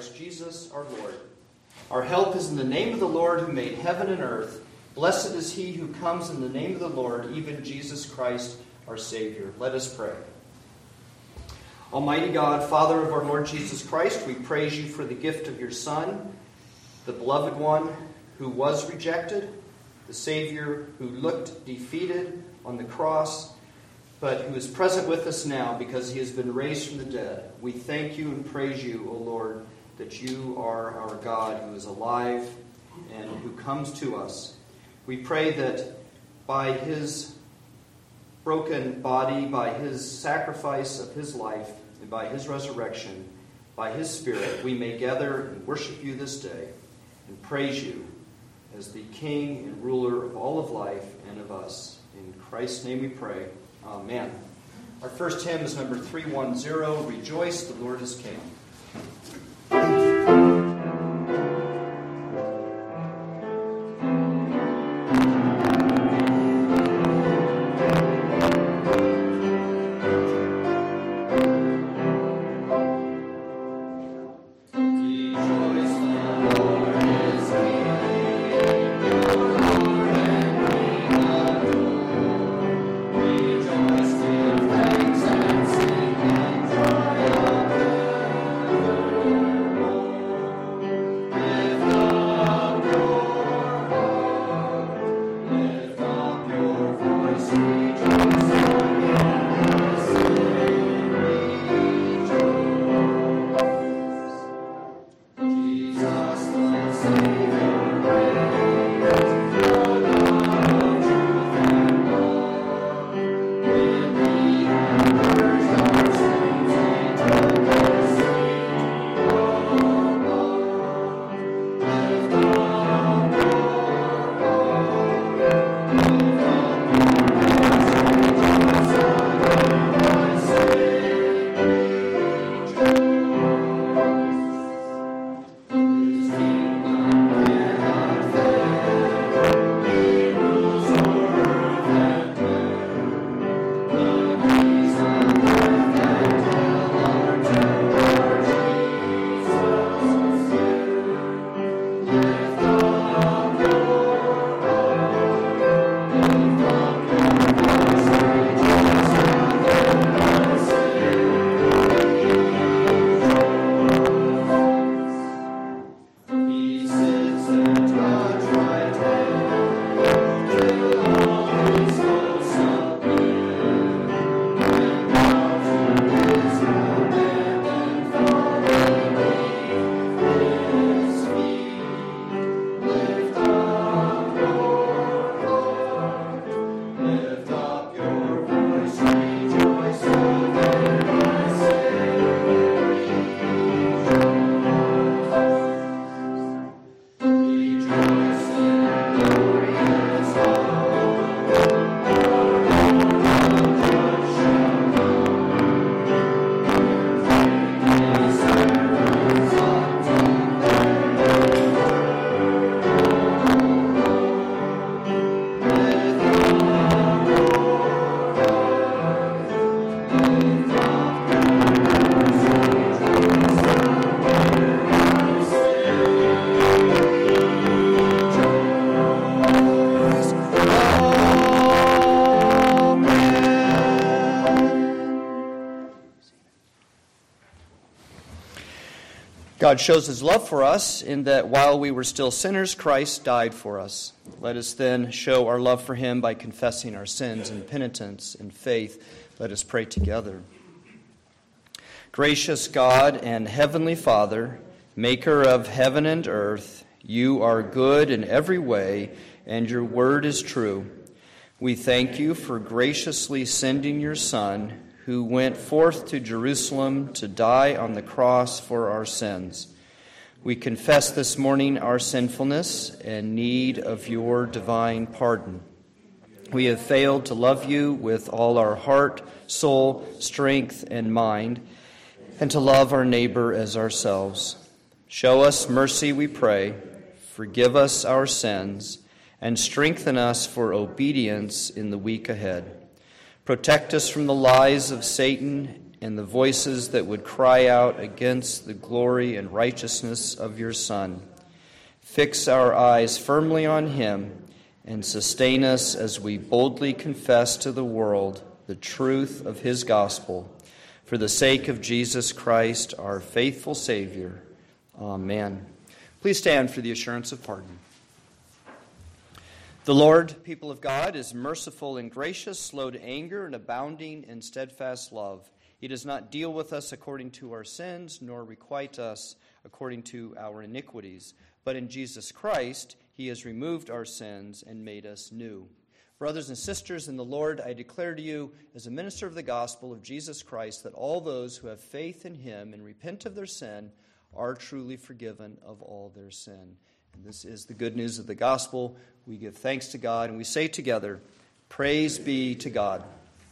Christ Jesus our Lord. Our help is in the name of the Lord who made heaven and earth. Blessed is he who comes in the name of the Lord, even Jesus Christ our Savior. Let us pray. Almighty God, Father of our Lord Jesus Christ, we praise you for the gift of your Son, the beloved one who was rejected, the Savior who looked defeated on the cross, but who is present with us now because he has been raised from the dead. We thank you and praise you, O Lord, that you are our God who is alive and who comes to us. We pray that by his broken body, by his sacrifice of his life, and by his resurrection, by his Spirit, we may gather and worship you this day and praise you as the King and ruler of all of life and of us. In Christ's name we pray. Amen. Our first hymn is number 310, Rejoice, the Lord is King. God shows his love for us in that while we were still sinners, Christ died for us. Let us then show our love for him by confessing our sins in penitence and faith. Let us pray together. Gracious God and heavenly Father, maker of heaven and earth, you are good in every way, and your word is true. We thank you for graciously sending your Son, who went forth to Jerusalem to die on the cross for our sins. We confess this morning our sinfulness and need of your divine pardon. We have failed to love you with all our heart, soul, strength, and mind, and to love our neighbor as ourselves. Show us mercy, we pray. Forgive us our sins, and strengthen us for obedience in the week ahead. Protect us from the lies of Satan and the voices that would cry out against the glory and righteousness of your Son. Fix our eyes firmly on him and sustain us as we boldly confess to the world the truth of his gospel. For the sake of Jesus Christ, our faithful Savior. Amen. Please stand for the assurance of pardon. The Lord, people of God, is merciful and gracious, slow to anger, and abounding in steadfast love. He does not deal with us according to our sins, nor requite us according to our iniquities. But in Jesus Christ, he has removed our sins and made us new. Brothers and sisters in the Lord, I declare to you, as a minister of the gospel of Jesus Christ, that all those who have faith in him and repent of their sin are truly forgiven of all their sin. And this is the good news of the gospel. We give thanks to God, and we say together, praise be to God.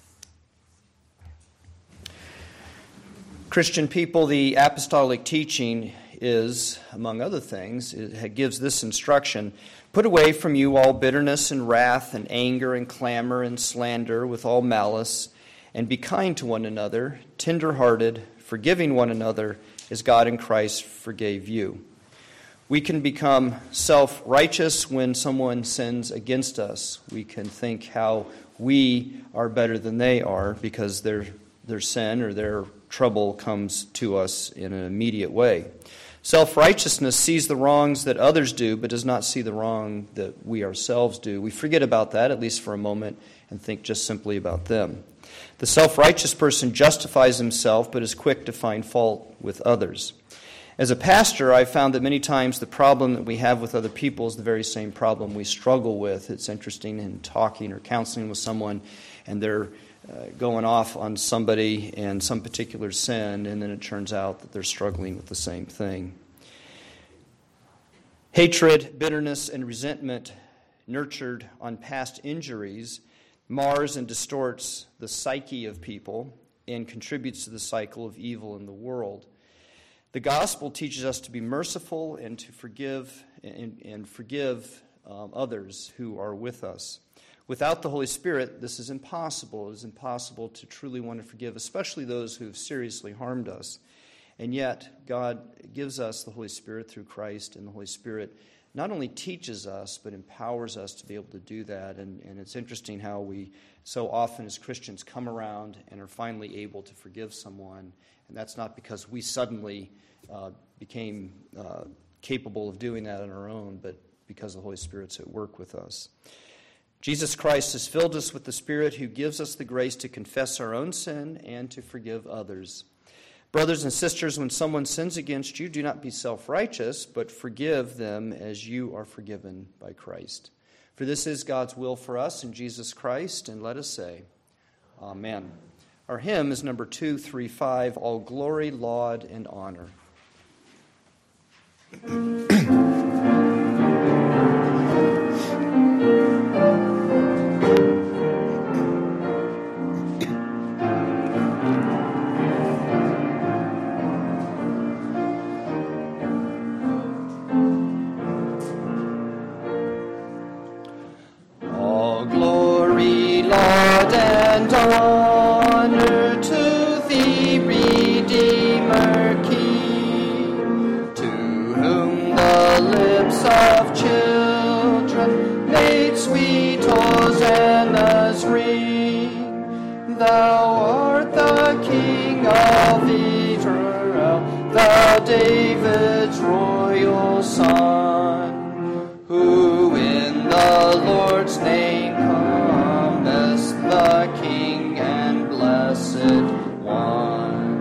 Christian people, the apostolic teaching is, among other things, it gives this instruction: put away from you all bitterness and wrath and anger and clamor and slander with all malice, and be kind to one another, tender-hearted, forgiving one another, as God in Christ forgave you. We can become self-righteous when someone sins against us. We can think how we are better than they are because their sin or their trouble comes to us in an immediate way. Self-righteousness sees the wrongs that others do, but does not see the wrong that we ourselves do. We forget about that, at least for a moment, and think just simply about them. The self-righteous person justifies himself, but is quick to find fault with others. As a pastor, I've found that many times the problem that we have with other people is the very same problem we struggle with. It's interesting in talking or counseling with someone, and they're going off on somebody and some particular sin, and then it turns out that they're struggling with the same thing. Hatred, bitterness, and resentment nurtured on past injuries mars and distorts the psyche of people and contributes to the cycle of evil in the world. The gospel teaches us to be merciful and to forgive others who are with us. Without the Holy Spirit, this is impossible. It is impossible to truly want to forgive, especially those who have seriously harmed us. And yet, God gives us the Holy Spirit through Christ, and the Holy Spirit not only teaches us, but empowers us to be able to do that. And it's interesting how we so often as Christians come around and are finally able to forgive someone. And that's not because we suddenly became capable of doing that on our own, but because the Holy Spirit's at work with us. Jesus Christ has filled us with the Spirit who gives us the grace to confess our own sin and to forgive others. Brothers and sisters, when someone sins against you, do not be self-righteous, but forgive them as you are forgiven by Christ. For this is God's will for us in Jesus Christ, and let us say, Amen. Our hymn is number 235, All Glory, Laud, and Honor. All glory, laud, and honor to thee, Redeemer King, to whom the lips of children made sweet hosannas ring. Thou art the King of Israel, thou David's royal son, who in the Lord's name comest, the King and Blessed One.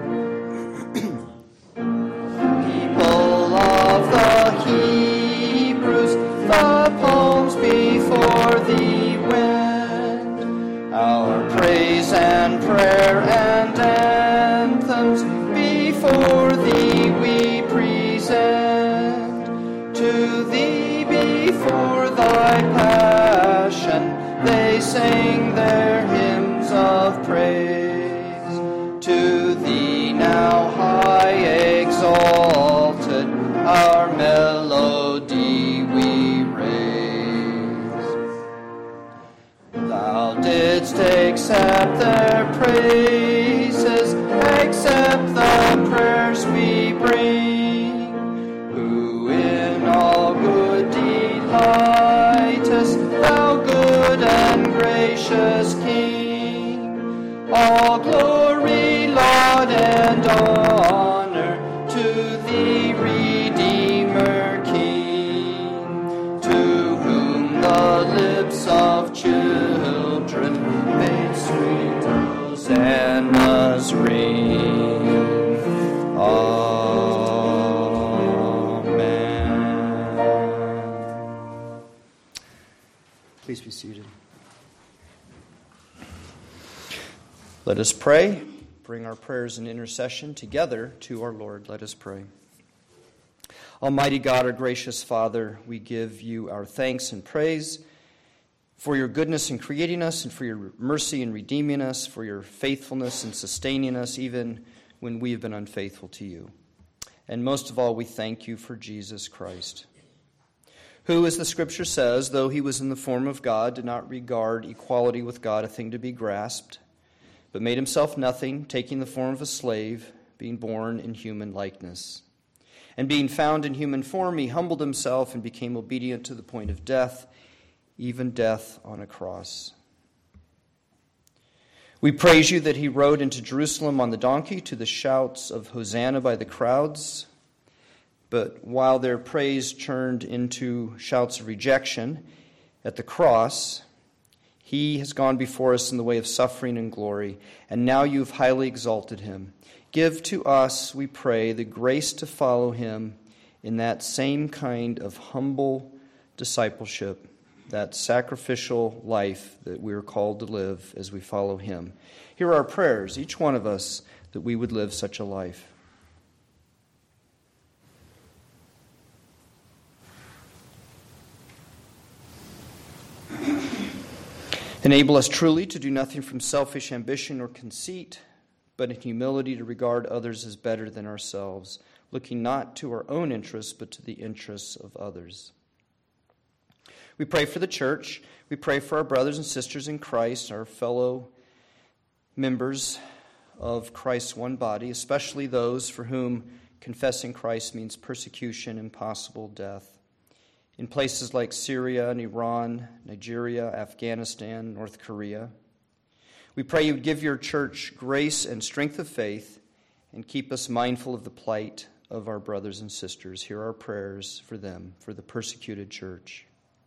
People of the Hebrews, the palms before thee wend, our praise and prayer and anthems before thee we present. To thee before thy passion they sang their hymns of praise. To thee now high exalted our melody we raise. Thou didst accept their praises delightest, thou good and gracious King. All glory, laud, and honor to thee, Redeemer King, to whom the lips of children made sweet hosannas ring. Amen. Please be seated. Let us pray. Bring our prayers and intercession together to our Lord. Let us pray. Almighty God, our gracious Father, we give you our thanks and praise for your goodness in creating us and for your mercy in redeeming us, for your faithfulness in sustaining us even when we have been unfaithful to you. And most of all, we thank you for Jesus Christ, who, as the Scripture says, though he was in the form of God, did not regard equality with God a thing to be grasped, but made himself nothing, taking the form of a slave, being born in human likeness. And being found in human form, he humbled himself and became obedient to the point of death, even death on a cross. We praise you that he rode into Jerusalem on the donkey to the shouts of Hosanna by the crowds. But while their praise turned into shouts of rejection at the cross, he has gone before us in the way of suffering and glory, and now you've highly exalted him. Give to us, we pray, the grace to follow him in that same kind of humble discipleship, that sacrificial life that we are called to live as we follow him. Hear our prayers, each one of us, that we would live such a life. Enable us truly to do nothing from selfish ambition or conceit, but in humility to regard others as better than ourselves, looking not to our own interests, but to the interests of others. We pray for the church. We pray for our brothers and sisters in Christ, our fellow members of Christ's one body, especially those for whom confessing Christ means persecution and possible death. In places like Syria and Iran, Nigeria, Afghanistan, North Korea. We pray you would give your church grace and strength of faith and keep us mindful of the plight of our brothers and sisters. Hear our prayers for them, for the persecuted church.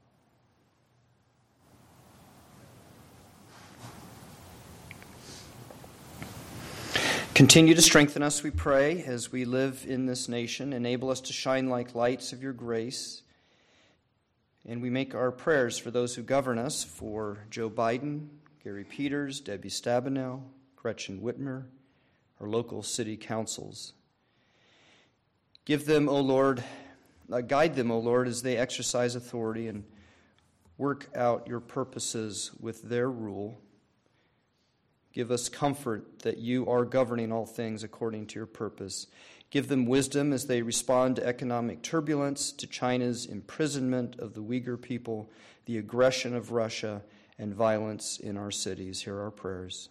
Continue to strengthen us, we pray, as we live in this nation. Enable us to shine like lights of your grace. And we make our prayers for those who govern us, for Joe Biden, Gary Peters, Debbie Stabenow, Gretchen Whitmer, our local city councils. Give them, O Lord, guide them, O Lord, as they exercise authority and work out your purposes with their rule. Give us comfort that you are governing all things according to your purpose. Give them wisdom as they respond to economic turbulence, to China's imprisonment of the Uyghur people, the aggression of Russia, and violence in our cities. Hear our prayers.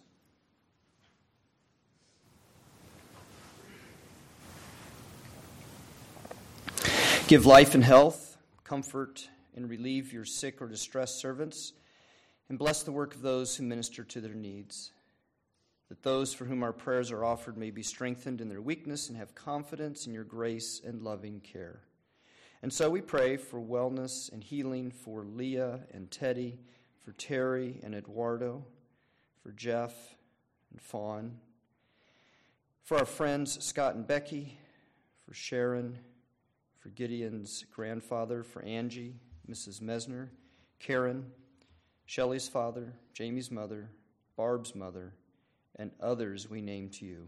Give life and health, comfort, and relieve your sick or distressed servants, and bless the work of those who minister to their needs, that those for whom our prayers are offered may be strengthened in their weakness and have confidence in your grace and loving care. And so we pray for wellness and healing for Leah and Teddy, for Terry and Eduardo, for Jeff and Fawn, for our friends Scott and Becky, for Sharon, for Gideon's grandfather, for Angie, Mrs. Mesner, Karen, Shelley's father, Jamie's mother, Barb's mother, and others we name to you.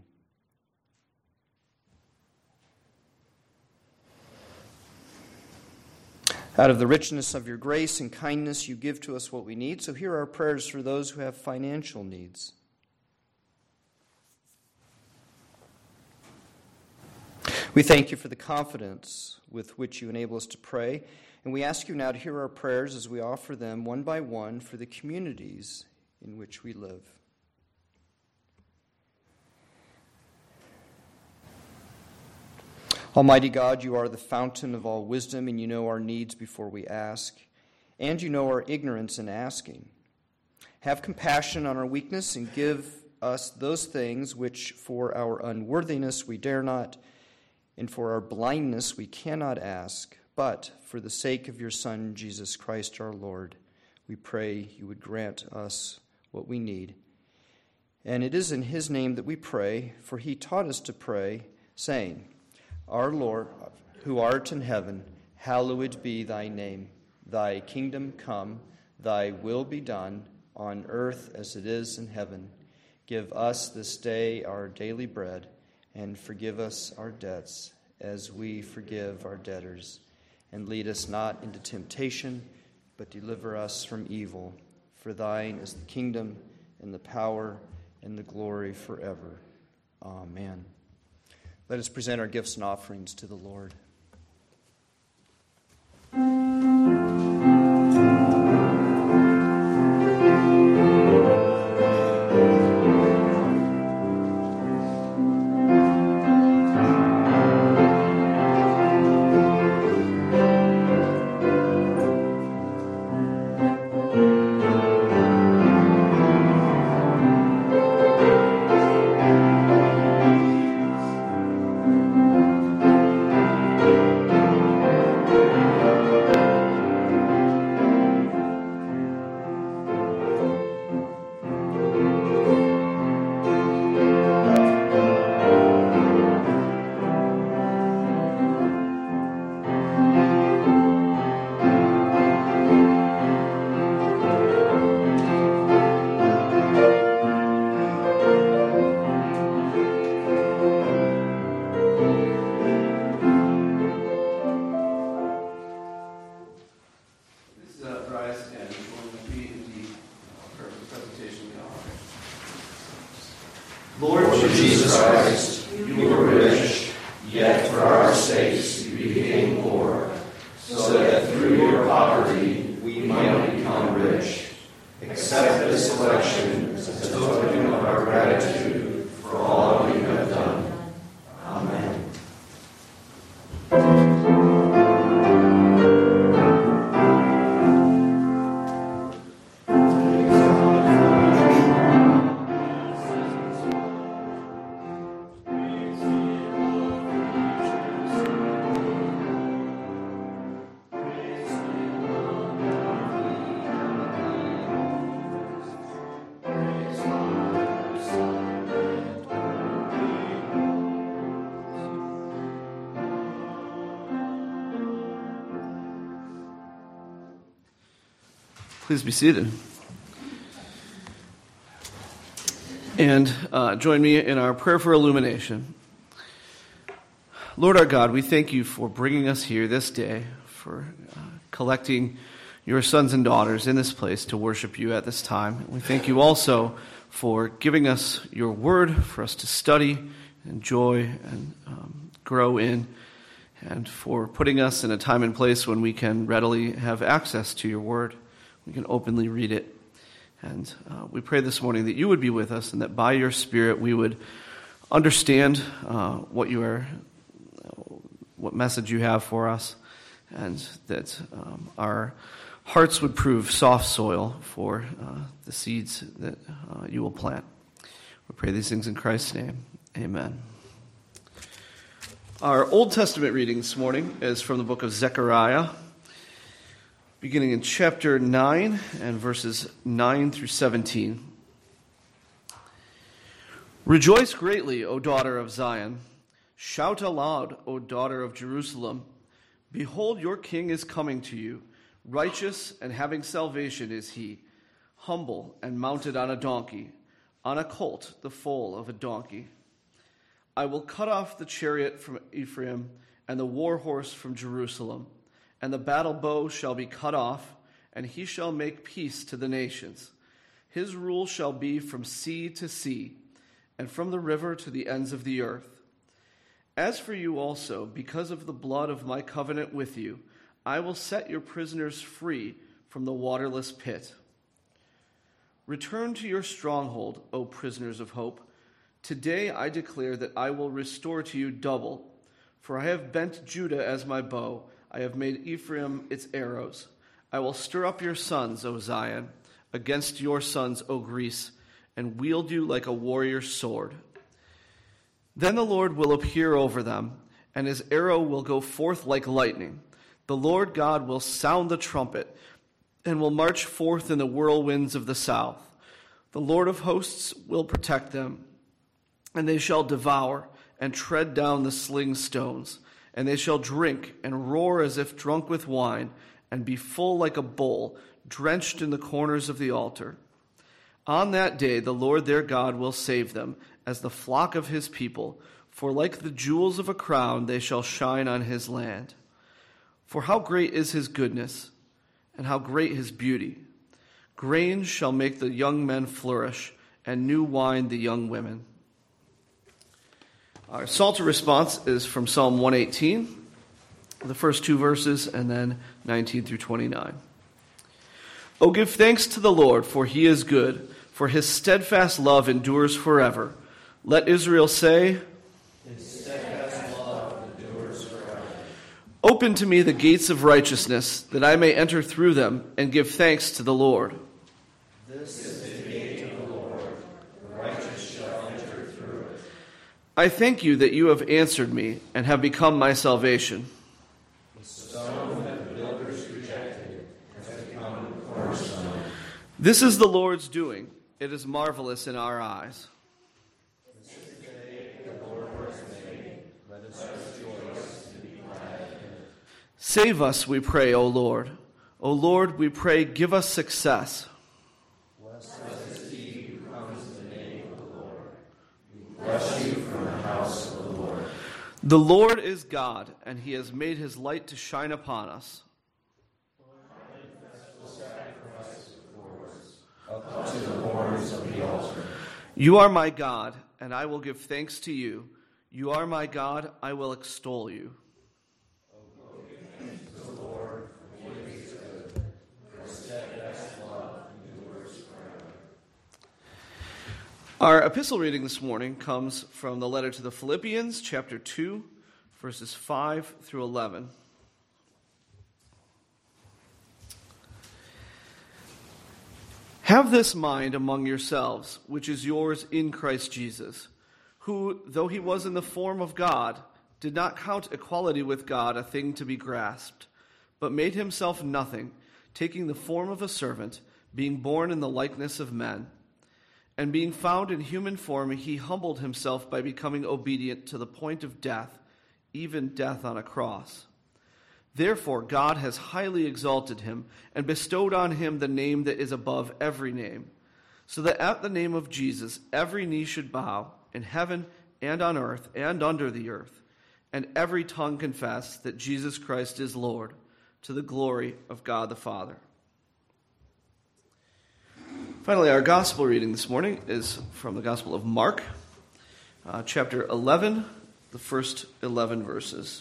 Out of the richness of your grace and kindness, you give to us what we need. So hear our prayers for those who have financial needs. We thank you for the confidence with which you enable us to pray, and we ask you now to hear our prayers as we offer them one by one for the communities in which we live. Almighty God, you are the fountain of all wisdom, and you know our needs before we ask, and you know our ignorance in asking. Have compassion on our weakness and give us those things which for our unworthiness we dare not, and for our blindness we cannot ask. But for the sake of your Son, Jesus Christ our Lord, we pray you would grant us what we need. And it is in his name that we pray, for he taught us to pray, saying, Our Lord, who art in heaven, hallowed be thy name. Thy kingdom come, thy will be done, on earth as it is in heaven. Give us this day our daily bread, and forgive us our debts, as we forgive our debtors. And lead us not into temptation, but deliver us from evil. For thine is the kingdom, and the power, and the glory forever. Amen. Let us present our gifts and offerings to the Lord. Lord Jesus Christ, you were rich, yet for our sakes you became poor, so that through your poverty we might become rich. Accept this collection as a token of our gratitude for all you have done. Amen. Please be seated. And join me in our prayer for illumination. Lord our God, we thank you for bringing us here this day, for collecting your sons and daughters in this place to worship you at this time. We thank you also for giving us your word for us to study, enjoy, and grow in, and for putting us in a time and place when we can readily have access to your word. We can openly read it. And we pray this morning that you would be with us and that by your Spirit we would understand what message you have for us, and that our hearts would prove soft soil for the seeds that you will plant. We pray these things in Christ's name. Amen. Our Old Testament reading this morning is from the book of Zechariah, beginning in chapter 9 and verses 9 through 17. Rejoice greatly, O daughter of Zion. Shout aloud, O daughter of Jerusalem. Behold, your king is coming to you. Righteous and having salvation is he, humble and mounted on a donkey, on a colt, the foal of a donkey. I will cut off the chariot from Ephraim and the war horse from Jerusalem. And the battle bow shall be cut off, and he shall make peace to the nations. His rule shall be from sea to sea, and from the river to the ends of the earth. As for you also, because of the blood of my covenant with you, I will set your prisoners free from the waterless pit. Return to your stronghold, O prisoners of hope. Today I declare that I will restore to you double. For I have bent Judah as my bow. I have made Ephraim its arrows. I will stir up your sons, O Zion, against your sons, O Greece, and wield you like a warrior's sword. Then the Lord will appear over them, and his arrow will go forth like lightning. The Lord God will sound the trumpet, and will march forth in the whirlwinds of the south. The Lord of hosts will protect them, and they shall devour and tread down the sling stones, and they shall drink and roar as if drunk with wine, and be full like a bowl, drenched in the corners of the altar. On that day the Lord their God will save them, as the flock of his people, for like the jewels of a crown they shall shine on his land. For how great is his goodness, and how great his beauty! Grain shall make the young men flourish, and new wine the young women. Our Psalter response is from Psalm 118, the first 2 verses, and then 19 through 29. O give thanks to the Lord, for he is good, for his steadfast love endures forever. Let Israel say, His steadfast love endures forever. Open to me the gates of righteousness, that I may enter through them and give thanks to the Lord. This is the gate of the Lord, the righteous shall enter through it. I thank you that you have answered me and have become my salvation. The stone that the builders rejected has become the cornerstone. This is the Lord's doing. It is marvelous in our eyes. This is the day the Lord has made. Let us rejoice and be glad in it. Save us, we pray, O Lord. O Lord, we pray, give us success. Blessed is he who comes in the name of the Lord. We bless you from the house of the Lord. The Lord is God, and he has made his light to shine upon us. Up to the horns of the altar. You are my God, and I will give thanks to you. You are my God, I will extol you. The Lord, for he is good. For his steadfast love endures forever. Our epistle reading this morning comes from the letter to the Philippians, chapter 2, verses 5 through 11. Have this mind among yourselves, which is yours in Christ Jesus, who, though he was in the form of God, did not count equality with God a thing to be grasped, but made himself nothing, taking the form of a servant, being born in the likeness of men. And being found in human form, he humbled himself by becoming obedient to the point of death, even death on a cross. Therefore God has highly exalted him and bestowed on him the name that is above every name, so that at the name of Jesus every knee should bow, in heaven and on earth and under the earth, and every tongue confess that Jesus Christ is Lord, to the glory of God the Father. Finally, our gospel reading this morning is from the Gospel of Mark, chapter 11, the first 11 verses.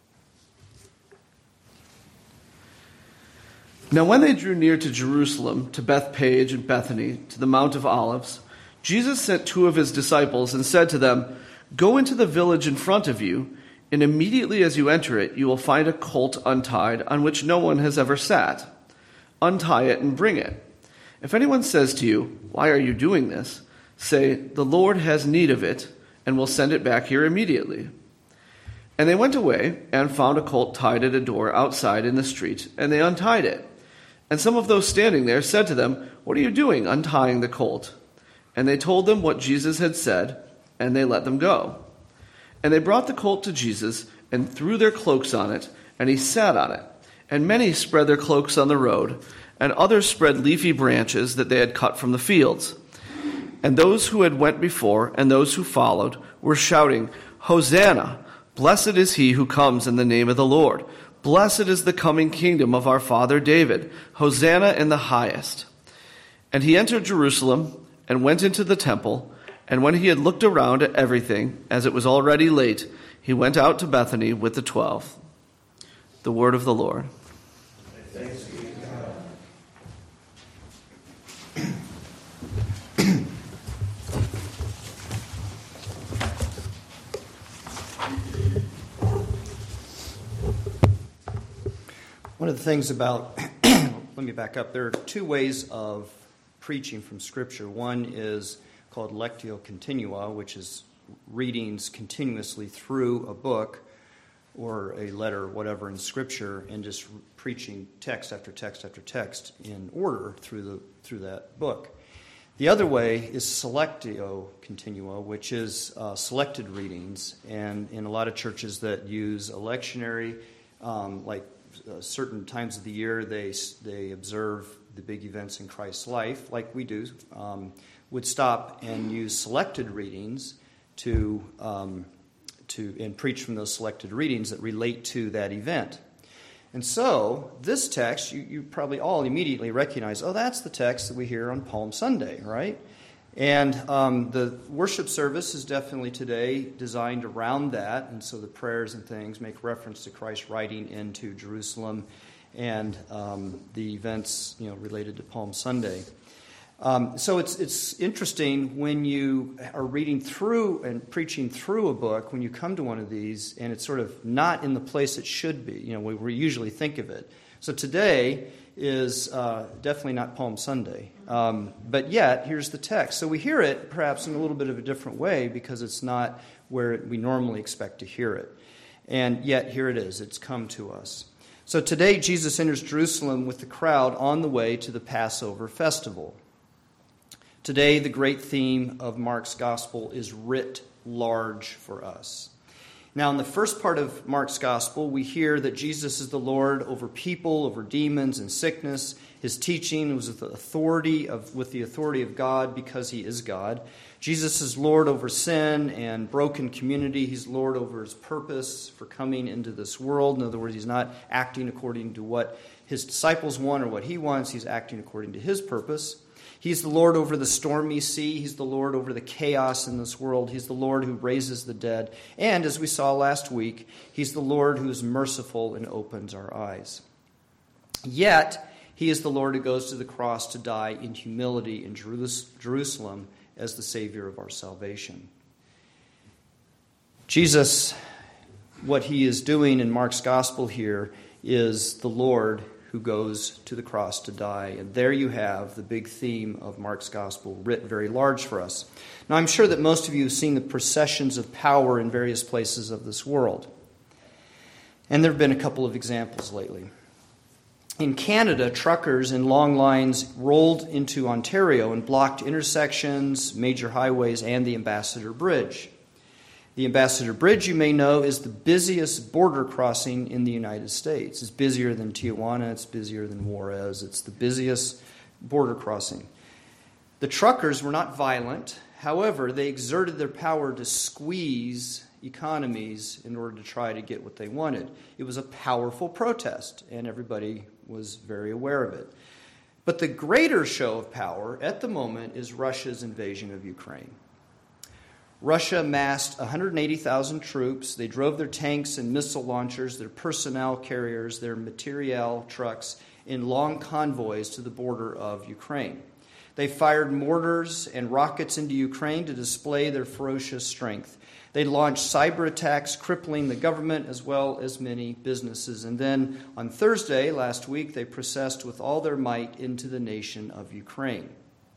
Now when they drew near to Jerusalem, to Bethphage and Bethany, to the Mount of Olives, Jesus sent 2 of his disciples and said to them, Go into the village in front of you, and immediately as you enter it, you will find a colt untied on which no one has ever sat. Untie it and bring it. If anyone says to you, Why are you doing this? Say, The Lord has need of it, and will send it back here immediately. And they went away and found a colt tied at a door outside in the street, and they untied it. And some of those standing there said to them, What are you doing, untying the colt? And they told them what Jesus had said, and they let them go. And they brought the colt to Jesus, and threw their cloaks on it, and he sat on it. And many spread their cloaks on the road, and others spread leafy branches that they had cut from the fields. And those who had went before, and those who followed, were shouting, Hosanna! Blessed is he who comes in the name of the Lord. Blessed is the coming kingdom of our father David. Hosanna in the highest. And he entered Jerusalem and went into the temple. And when he had looked around at everything, as it was already late, he went out to Bethany with the 12. The word of the Lord. Thanks be to God. One of the things about, let me back up, there are two ways of preaching from Scripture. One is called Lectio Continua, which is readings continuously through a book or a letter or whatever in Scripture, and just preaching text after text after text in order through that book. The other way is Selectio Continua, which is selected readings, and in a lot of churches that use a lectionary, like certain times of the year they observe the big events in Christ's life, like we do, would stop and use selected readings to preach from those selected readings that relate to that event. And so, this text, you probably all immediately recognize, oh, that's the text that we hear on Palm Sunday, right? And the worship service is definitely today designed around that, and so the prayers and things make reference to Christ riding into Jerusalem and the events related to Palm Sunday. So it's interesting when you are reading through and preaching through a book, when you come to one of these, and it's sort of not in the place it should be, where we usually think of it. So today is definitely not Palm Sunday, but yet here's the text. So we hear it perhaps in a little bit of a different way because it's not where we normally expect to hear it. And yet here it is, it's come to us. So today Jesus enters Jerusalem with the crowd on the way to the Passover festival. Today, the great theme of Mark's gospel is writ large for us. Now, in the first part of Mark's gospel, we hear that Jesus is the Lord over people, over demons and sickness. His teaching was with the authority of God because he is God. Jesus is Lord over sin and broken community. He's Lord over his purpose for coming into this world. In other words, he's not acting according to what his disciples want or what he wants. He's acting according to his purpose. He's the Lord over the stormy sea. He's the Lord over the chaos in this world. He's the Lord who raises the dead. And as we saw last week, he's the Lord who is merciful and opens our eyes. Yet, he is the Lord who goes to the cross to die in humility in Jerusalem as the Savior of our salvation. Jesus, what he is doing in Mark's gospel here, is the Lord who goes to the cross to die. And there you have the big theme of Mark's gospel writ very large for us. Now, I'm sure that most of you have seen the processions of power in various places of this world. And there have been a couple of examples lately. In Canada, truckers in long lines rolled into Ontario and blocked intersections, major highways, and the Ambassador Bridge. The Ambassador Bridge, you may know, is the busiest border crossing in the United States. It's busier than Tijuana. It's busier than Juarez. It's the busiest border crossing. The truckers were not violent. However, they exerted their power to squeeze economies in order to try to get what they wanted. It was a powerful protest, and everybody was very aware of it. But the greater show of power at the moment is Russia's invasion of Ukraine. Russia amassed 180,000 troops. They drove their tanks and missile launchers, their personnel carriers, their materiel trucks in long convoys to the border of Ukraine. They fired mortars and rockets into Ukraine to display their ferocious strength. They launched cyber attacks, crippling the government as well as many businesses. And then on Thursday last week, they processed with all their might into the nation of Ukraine.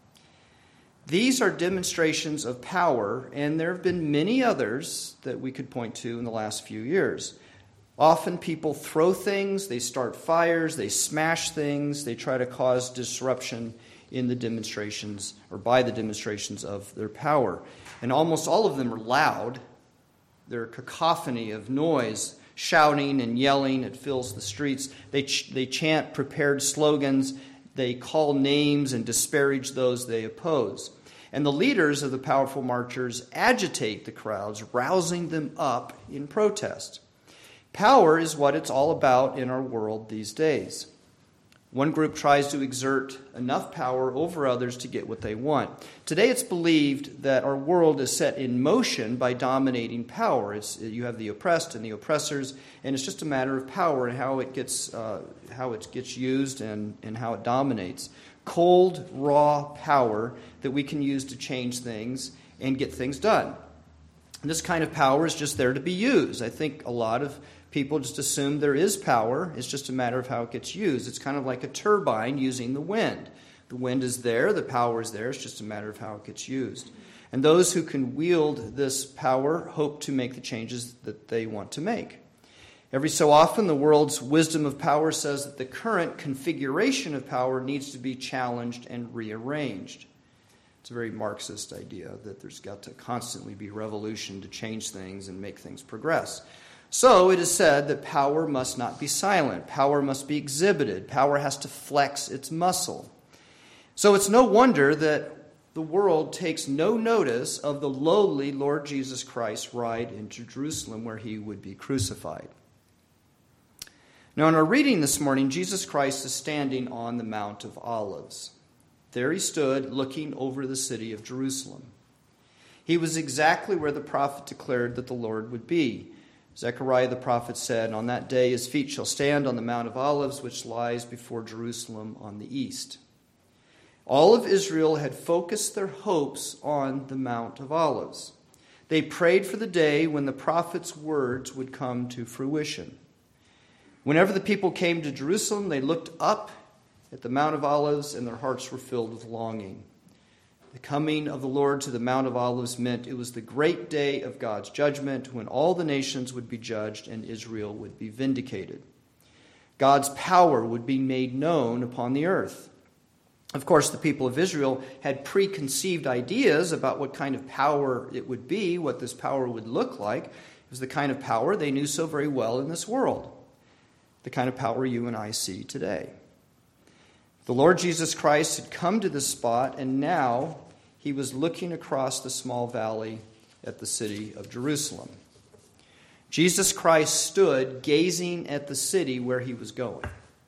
These are demonstrations of power, and there have been many others that we could point to in the last few years. Often people throw things, they start fires, they smash things, they try to cause disruption in the demonstrations or by the demonstrations of their power. And almost all of them are loud. They're a cacophony of noise, shouting and yelling. It fills the streets. They chant prepared slogans. They call names and disparage those they oppose. And the leaders of the powerful marchers agitate the crowds, rousing them up in protest. Power is what it's all about in our world these days. One group tries to exert enough power over others to get what they want. Today it's believed that our world is set in motion by dominating power. You have the oppressed and the oppressors, and it's just a matter of power and how it gets used and how it dominates. Cold, raw power that we can use to change things and get things done. And this kind of power is just there to be used. I think a lot of People just assume there is power. It's just a matter of how it gets used. It's kind of like a turbine using the wind. The wind is there, the power is there. It's just a matter of how it gets used. And those who can wield this power hope to make the changes that they want to make. Every so often, the world's wisdom of power says that the current configuration of power needs to be challenged and rearranged. It's a very Marxist idea that there's got to constantly be revolution to change things and make things progress. So it is said that power must not be silent. Power must be exhibited. Power has to flex its muscle. So it's no wonder that the world takes no notice of the lowly Lord Jesus Christ ride into Jerusalem where he would be crucified. Now, in our reading this morning, Jesus Christ is standing on the Mount of Olives. There he stood, looking over the city of Jerusalem. He was exactly where the prophet declared that the Lord would be. Zechariah the prophet said, "On that day his feet shall stand on the Mount of Olives, which lies before Jerusalem on the east." All of Israel had focused their hopes on the Mount of Olives. They prayed for the day when the prophet's words would come to fruition. Whenever the people came to Jerusalem, they looked up at the Mount of Olives and their hearts were filled with longing. The coming of the Lord to the Mount of Olives meant it was the great day of God's judgment when all the nations would be judged and Israel would be vindicated. God's power would be made known upon the earth. Of course, the people of Israel had preconceived ideas about what kind of power it would be, what this power would look like. It was the kind of power they knew so very well in this world, the kind of power you and I see today. The Lord Jesus Christ had come to this spot, and now he was looking across the small valley at the city of Jerusalem. Jesus Christ stood gazing at the city where he was going.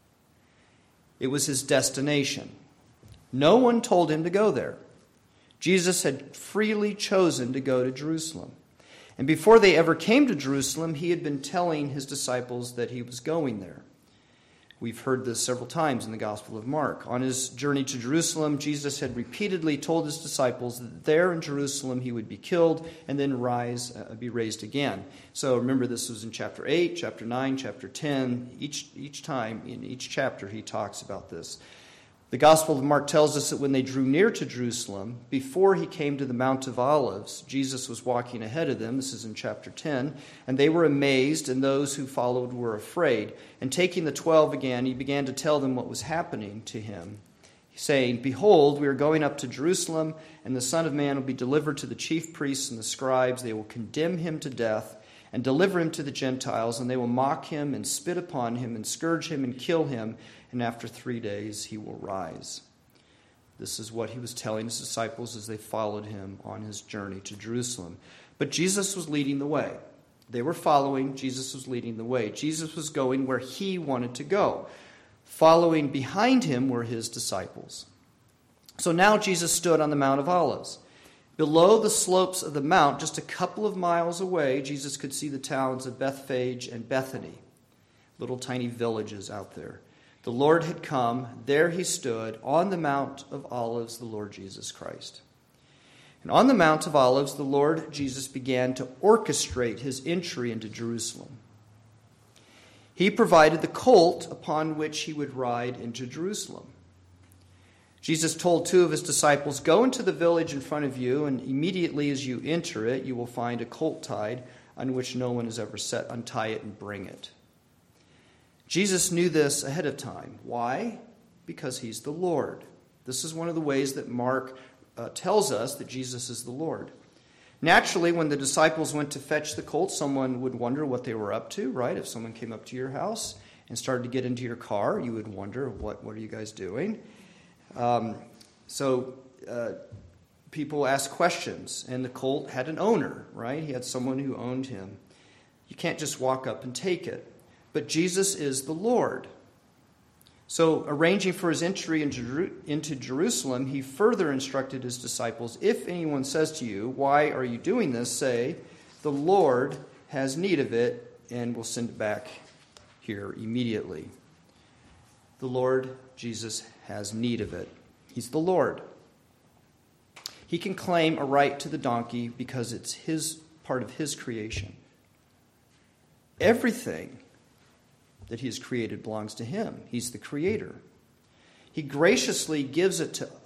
It was his destination. No one told him to go there. Jesus had freely chosen to go to Jerusalem. And before they ever came to Jerusalem, he had been telling his disciples that he was going there. We've heard this several times in the Gospel of Mark. On his journey to Jerusalem, Jesus had repeatedly told his disciples that there in Jerusalem he would be killed and then be raised again. So remember, this was in chapter 8, chapter 9, chapter 10. Each time in each chapter he talks about this. The Gospel of Mark tells us that when they drew near to Jerusalem, before he came to the Mount of Olives, Jesus was walking ahead of them. This is in chapter 10. And they were amazed, and those who followed were afraid. And taking the 12 again, he began to tell them what was happening to him, saying, "Behold, we are going up to Jerusalem, and the Son of Man will be delivered to the chief priests and the scribes. They will condemn him to death and deliver him to the Gentiles, and they will mock him and spit upon him and scourge him and kill him. And after 3 days he will rise." This is what he was telling his disciples as they followed him on his journey to Jerusalem. But Jesus was leading the way. They were following. Jesus was leading the way. Jesus was going where he wanted to go. Following behind him were his disciples. So now Jesus stood on the Mount of Olives. Below the slopes of the mount, just a couple of miles away, Jesus could see the towns of Bethphage and Bethany, little tiny villages out there. The Lord had come. There he stood on the Mount of Olives, the Lord Jesus Christ. And on the Mount of Olives, the Lord Jesus began to orchestrate his entry into Jerusalem. He provided the colt upon which he would ride into Jerusalem. Jesus told 2 of his disciples, "Go into the village in front of you, and immediately as you enter it, you will find a colt tied on which no one has ever sat. Untie it and bring it." Jesus knew this ahead of time. Why? Because he's the Lord. This is one of the ways that Mark tells us that Jesus is the Lord. Naturally, when the disciples went to fetch the colt, someone would wonder what they were up to, right? If someone came up to your house and started to get into your car, you would wonder, what are you guys doing? So people ask questions, and the colt had an owner, right? He had someone who owned him. You can't just walk up and take it. But Jesus is the Lord. So, arranging for his entry into Jerusalem, he further instructed his disciples, "If anyone says to you, 'Why are you doing this?' say, 'The Lord has need of it, and will send it back here immediately.'" The Lord Jesus has need of it. He's the Lord. He can claim a right to the donkey because it's part of his creation. Everything that he has created belongs to him. He's the creator. He graciously gives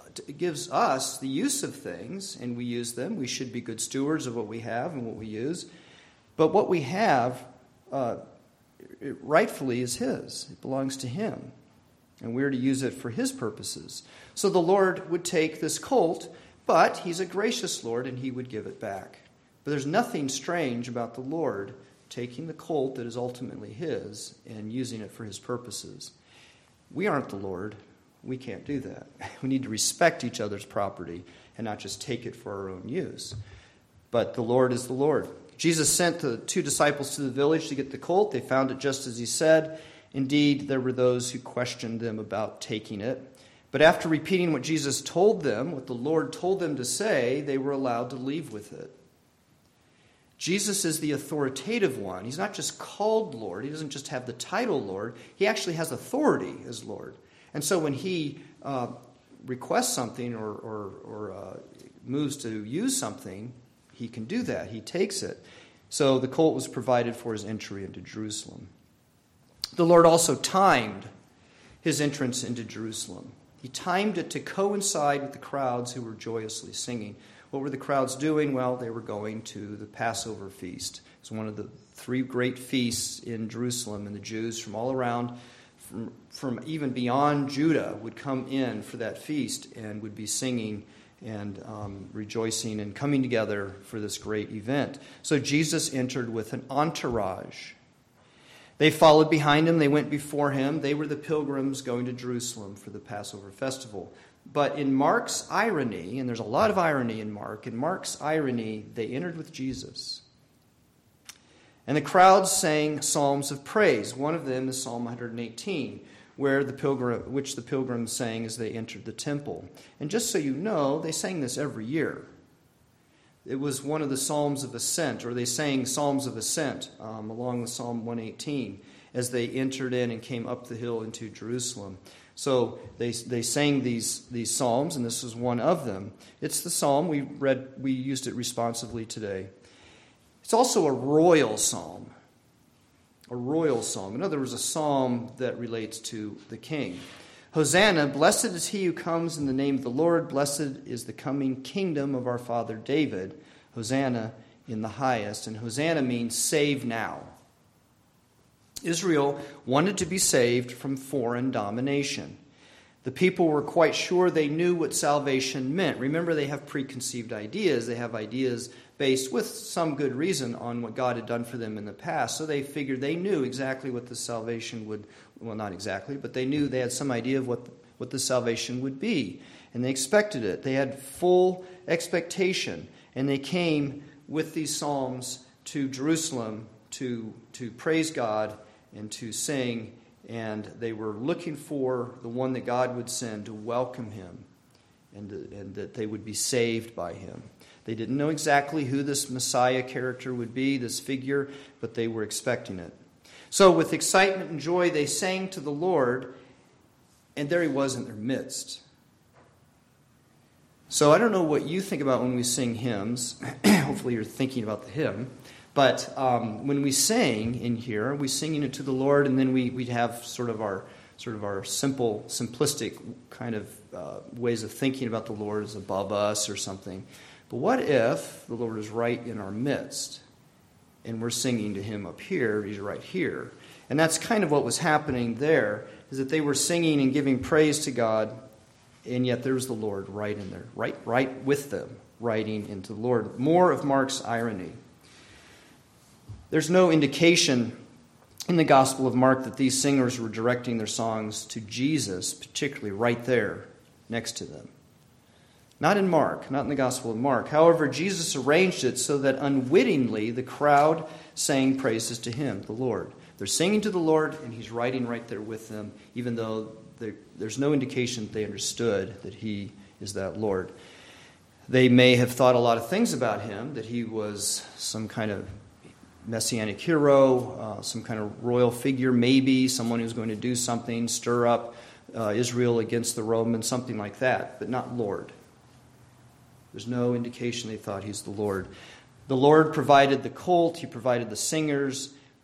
us the use of things, and we use them. We should be good stewards of what we have and what we use. But what we have, it rightfully is his. It belongs to him. And we're to use it for his purposes. So the Lord would take this colt, but he's a gracious Lord, and he would give it back. But there's nothing strange about the Lord taking the colt that is ultimately his and using it for his purposes. We aren't the Lord. We can't do that. We need to respect each other's property and not just take it for our own use. But the Lord is the Lord. Jesus sent the 2 disciples to the village to get the colt. They found it just as he said. Indeed, there were those who questioned them about taking it. But after repeating what Jesus told them, what the Lord told them to say, they were allowed to leave with it. Jesus is the authoritative one. He's not just called Lord. He doesn't just have the title Lord. He actually has authority as Lord. And so when he requests something or moves to use something, he can do that. He takes it. So the colt was provided for his entry into Jerusalem. The Lord also timed his entrance into Jerusalem. He timed it to coincide with the crowds who were joyously singing. What were the crowds doing? Well, they were going to the Passover feast. It's one of the 3 great feasts in Jerusalem, and the Jews from all around, from even beyond Judah, would come in for that feast and would be singing and rejoicing and coming together for this great event. So Jesus entered with an entourage. They followed behind him. They went before him. They were the pilgrims going to Jerusalem for the Passover festival. But in Mark's irony, and there's a lot of irony in Mark's irony, they entered with Jesus. And the crowds sang psalms of praise. One of them is Psalm 118, which the pilgrims sang as they entered the temple. And just so you know, they sang this every year. It was one of the Psalms of Ascent, or they sang Psalms of Ascent along with Psalm 118 as they entered in and came up the hill into Jerusalem. So they sang these psalms, and this is one of them. It's the psalm we used it responsively today. It's also a royal psalm. A royal psalm. In other words, a psalm that relates to the king. Hosanna, blessed is he who comes in the name of the Lord. Blessed is the coming kingdom of our father David. Hosanna in the highest. And Hosanna means save now. Israel wanted to be saved from foreign domination. The people were quite sure they knew what salvation meant. Remember, they have preconceived ideas. They have ideas based, with some good reason, on what God had done for them in the past. So they figured they knew exactly what the salvation would, well, not exactly, but they knew they had some idea of what the salvation would be. And they expected it. They had full expectation. And they came with these psalms to Jerusalem to praise God and to sing, and they were looking for the one that God would send to welcome him and that they would be saved by him. They didn't know exactly who this Messiah character would be, this figure, but they were expecting it. So with excitement and joy, they sang to the Lord, and there he was in their midst. So I don't know what you think about when we sing hymns. Hopefully you're thinking about the hymn. But when we sing in here, we're singing it to the Lord, and then we have sort of our simplistic kind of ways of thinking about the Lord as above us or something. But what if the Lord is right in our midst, and we're singing to him up here, he's right here? And that's kind of what was happening there, is that they were singing and giving praise to God, and yet there's the Lord right in there, right with them, writing into the Lord. More of Mark's irony. There's no indication in the Gospel of Mark that these singers were directing their songs to Jesus, particularly right there next to them. Not in Mark, not in the Gospel of Mark. However, Jesus arranged it so that unwittingly the crowd sang praises to him, the Lord. They're singing to the Lord, and he's writing right there with them, even though there's no indication that they understood that he is that Lord. They may have thought a lot of things about him, that he was some kind of messianic hero, some kind of royal figure, maybe someone who's going to do something, stir up Israel against the Romans, something like that, but not Lord. There's no indication they thought he's the Lord. The Lord provided the colt, he provided the singers,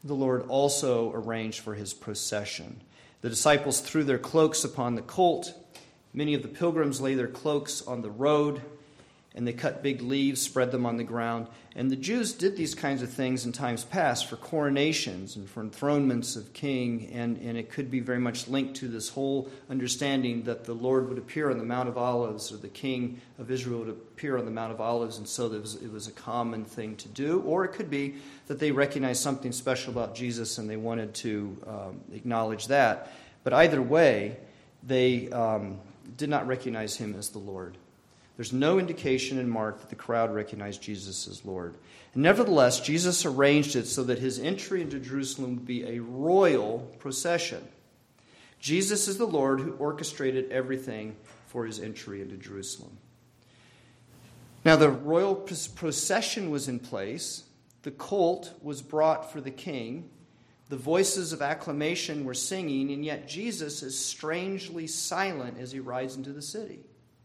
the Lord also arranged for his procession. The disciples threw their cloaks upon the colt. Many of the pilgrims lay their cloaks on the road, and they cut big leaves, spread them on the ground. And the Jews did these kinds of things in times past for coronations and for enthronements of king, and it could be very much linked to this whole understanding that the Lord would appear on the Mount of Olives, or the king of Israel would appear on the Mount of Olives, and so it was a common thing to do. Or it could be that they recognized something special about Jesus and they wanted to acknowledge that. But either way, they did not recognize him as the Lord. There's no indication in Mark that the crowd recognized Jesus as Lord. And nevertheless, Jesus arranged it so that his entry into Jerusalem would be a royal procession. Jesus is the Lord who orchestrated everything for his entry into Jerusalem. Now, the royal procession was in place. The colt was brought for the king. The voices of acclamation were singing, and yet Jesus is strangely silent as he rides into the city.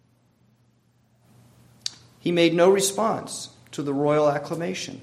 He made no response to the royal acclamation.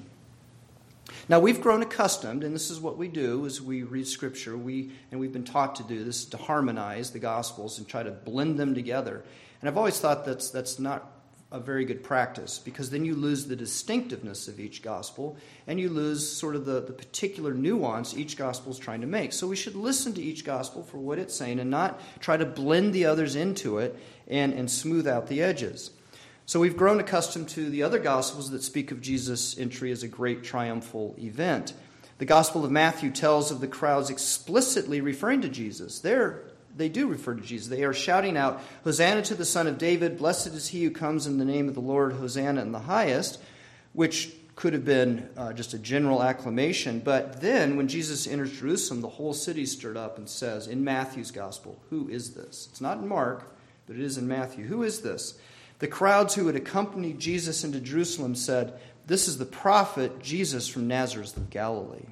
Now, we've grown accustomed, and this is what we do as we read Scripture, we've been taught to do this, to harmonize the Gospels and try to blend them together. And I've always thought that's not a very good practice, because then you lose the distinctiveness of each Gospel, and you lose sort of the particular nuance each Gospel is trying to make. So we should listen to each Gospel for what it's saying and not try to blend the others into it and smooth out the edges. So we've grown accustomed to the other Gospels that speak of Jesus' entry as a great triumphal event. The Gospel of Matthew tells of the crowds explicitly referring to Jesus. They do refer to Jesus. They are shouting out, "Hosanna to the Son of David, blessed is he who comes in the name of the Lord, Hosanna in the highest," which could have been just a general acclamation. But then when Jesus enters Jerusalem, the whole city stirred up and says, in Matthew's Gospel, "Who is this?" It's not in Mark, but it is in Matthew. "Who is this?" The crowds who had accompanied Jesus into Jerusalem said, "This is the prophet Jesus from Nazareth of Galilee."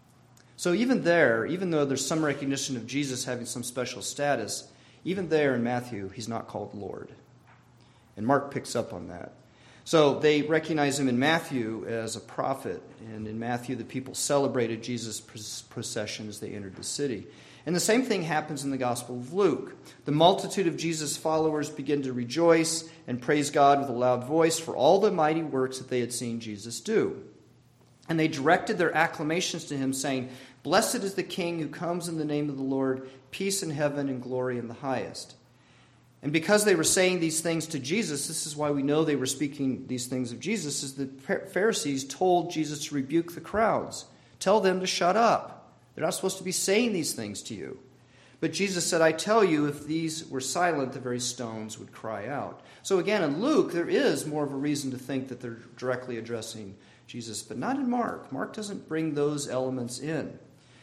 So even there, even though there's some recognition of Jesus having some special status, even there in Matthew, he's not called Lord. And Mark picks up on that. So they recognize him in Matthew as a prophet. And in Matthew, the people celebrated Jesus' procession as they entered the city. And the same thing happens in the Gospel of Luke. The multitude of Jesus' followers begin to rejoice and praise God with a loud voice for all the mighty works that they had seen Jesus do. And they directed their acclamations to him, saying, "Blessed is the King who comes in the name of the Lord, peace in heaven and glory in the highest." And because they were saying these things to Jesus, this is why we know they were speaking these things of Jesus, is the Pharisees told Jesus to rebuke the crowds. Tell them to shut up. They're not supposed to be saying these things to you. But Jesus said, "I tell you, if these were silent, the very stones would cry out." So again, in Luke, there is more of a reason to think that they're directly addressing Jesus, but not in Mark. Mark doesn't bring those elements in.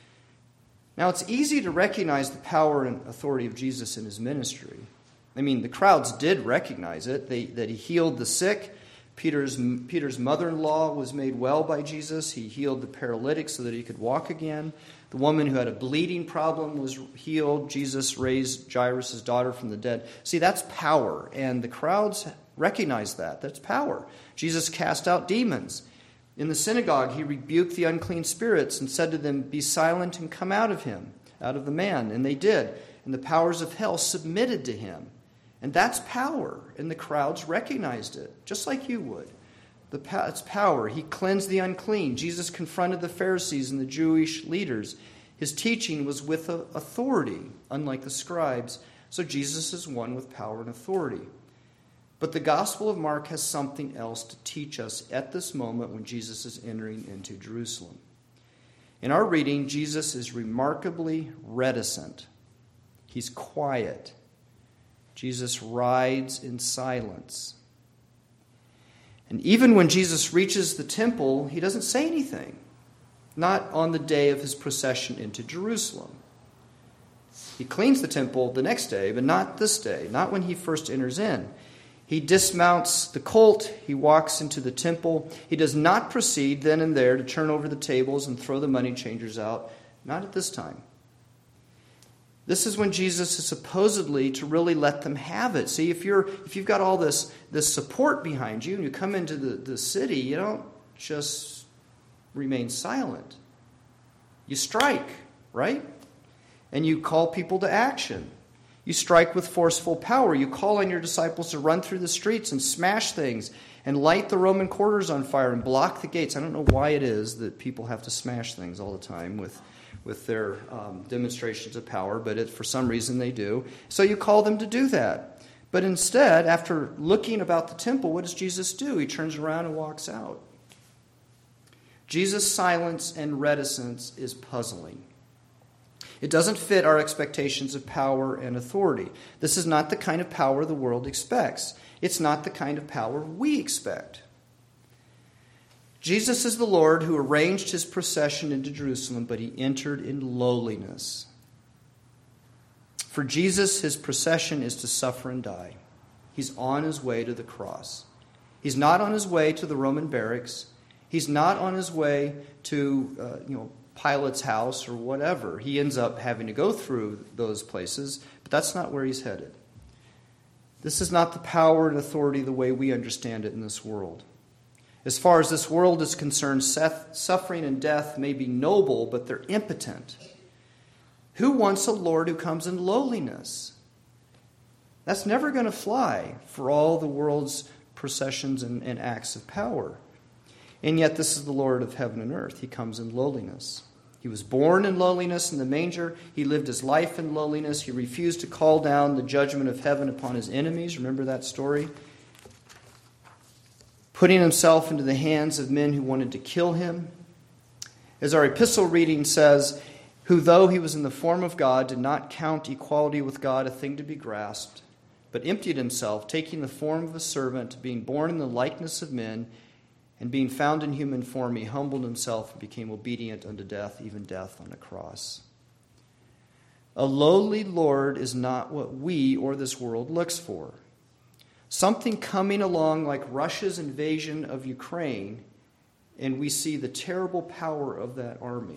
Now, it's easy to recognize the power and authority of Jesus in his ministry. I mean, the crowds did recognize it, that he healed the sick. Peter's mother-in-law was made well by Jesus. He healed the paralytic so that he could walk again. The woman who had a bleeding problem was healed. Jesus raised Jairus' daughter from the dead. See, that's power, and the crowds recognize that. That's power. Jesus cast out demons. In the synagogue, he rebuked the unclean spirits and said to them, "Be silent and come out of him, out of the man." And they did. And the powers of hell submitted to him. And that's power, and the crowds recognized it, just like you would. It's power. He cleansed the unclean. Jesus confronted the Pharisees and the Jewish leaders. His teaching was with authority, unlike the scribes. So Jesus is one with power and authority. But the Gospel of Mark has something else to teach us at this moment when Jesus is entering into Jerusalem. In our reading, Jesus is remarkably reticent. He's quiet. Jesus rides in silence. And even when Jesus reaches the temple, he doesn't say anything. Not on the day of his procession into Jerusalem. He cleans the temple the next day, but not this day, not when he first enters in. He dismounts the colt. He walks into the temple. He does not proceed then and there to turn over the tables and throw the money changers out. Not at this time. This is when Jesus is supposedly to really let them have it. See, if you've got all this support behind you and you come into the city, you don't just remain silent. You strike, right? And you call people to action. You strike with forceful power. You call on your disciples to run through the streets and smash things and light the Roman quarters on fire and block the gates. I don't know why it is that people have to smash things all the time with their demonstrations of power, but for some reason they do. So you call them to do that. But instead, after looking about the temple, what does Jesus do? He turns around and walks out. Jesus' silence and reticence is puzzling. It doesn't fit our expectations of power and authority. This is not the kind of power the world expects. It's not the kind of power we expect. Jesus is the Lord who arranged his procession into Jerusalem, but he entered in lowliness. For Jesus, his procession is to suffer and die. He's on his way to the cross. He's not on his way to the Roman barracks. He's not on his way to Pilate's house or whatever. He ends up having to go through those places, but that's not where he's headed. This is not the power and authority the way we understand it in this world. As far as this world is concerned, suffering and death may be noble, but they're impotent. Who wants a Lord who comes in lowliness? That's never going to fly for all the world's processions and acts of power. And yet this is the Lord of heaven and earth. He comes in lowliness. He was born in lowliness in the manger. He lived his life in lowliness. He refused to call down the judgment of heaven upon his enemies. Remember that story? Putting himself into the hands of men who wanted to kill him. As our epistle reading says, who though he was in the form of God, did not count equality with God a thing to be grasped, but emptied himself, taking the form of a servant, being born in the likeness of men, and being found in human form, he humbled himself and became obedient unto death, even death on a cross. A lowly Lord is not what we or this world looks for. Something coming along like Russia's invasion of Ukraine, and we see the terrible power of that army.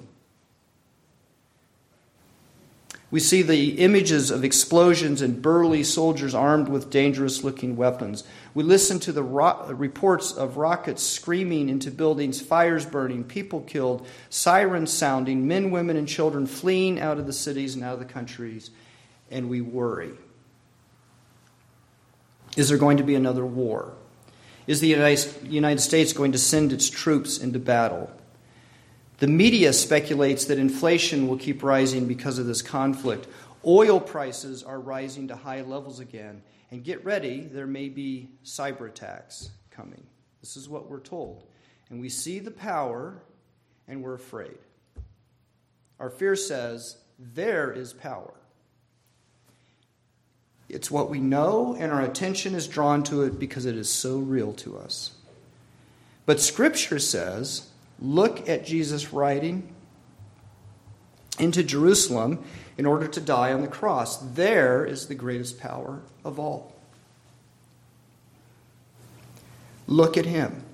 We see the images of explosions and burly soldiers armed with dangerous-looking weapons. We listen to the reports of rockets screaming into buildings, fires burning, people killed, sirens sounding, men, women, and children fleeing out of the cities and out of the countries, and we worry. Is there going to be another war? Is the United States going to send its troops into battle? The media speculates that inflation will keep rising because of this conflict. Oil prices are rising to high levels again. And get ready, there may be cyber attacks coming. This is what we're told. And we see the power, and we're afraid. Our fear says, there is power. It's what we know, and our attention is drawn to it because it is so real to us. But Scripture says, look at Jesus riding into Jerusalem in order to die on the cross. There is the greatest power of all. Look at him.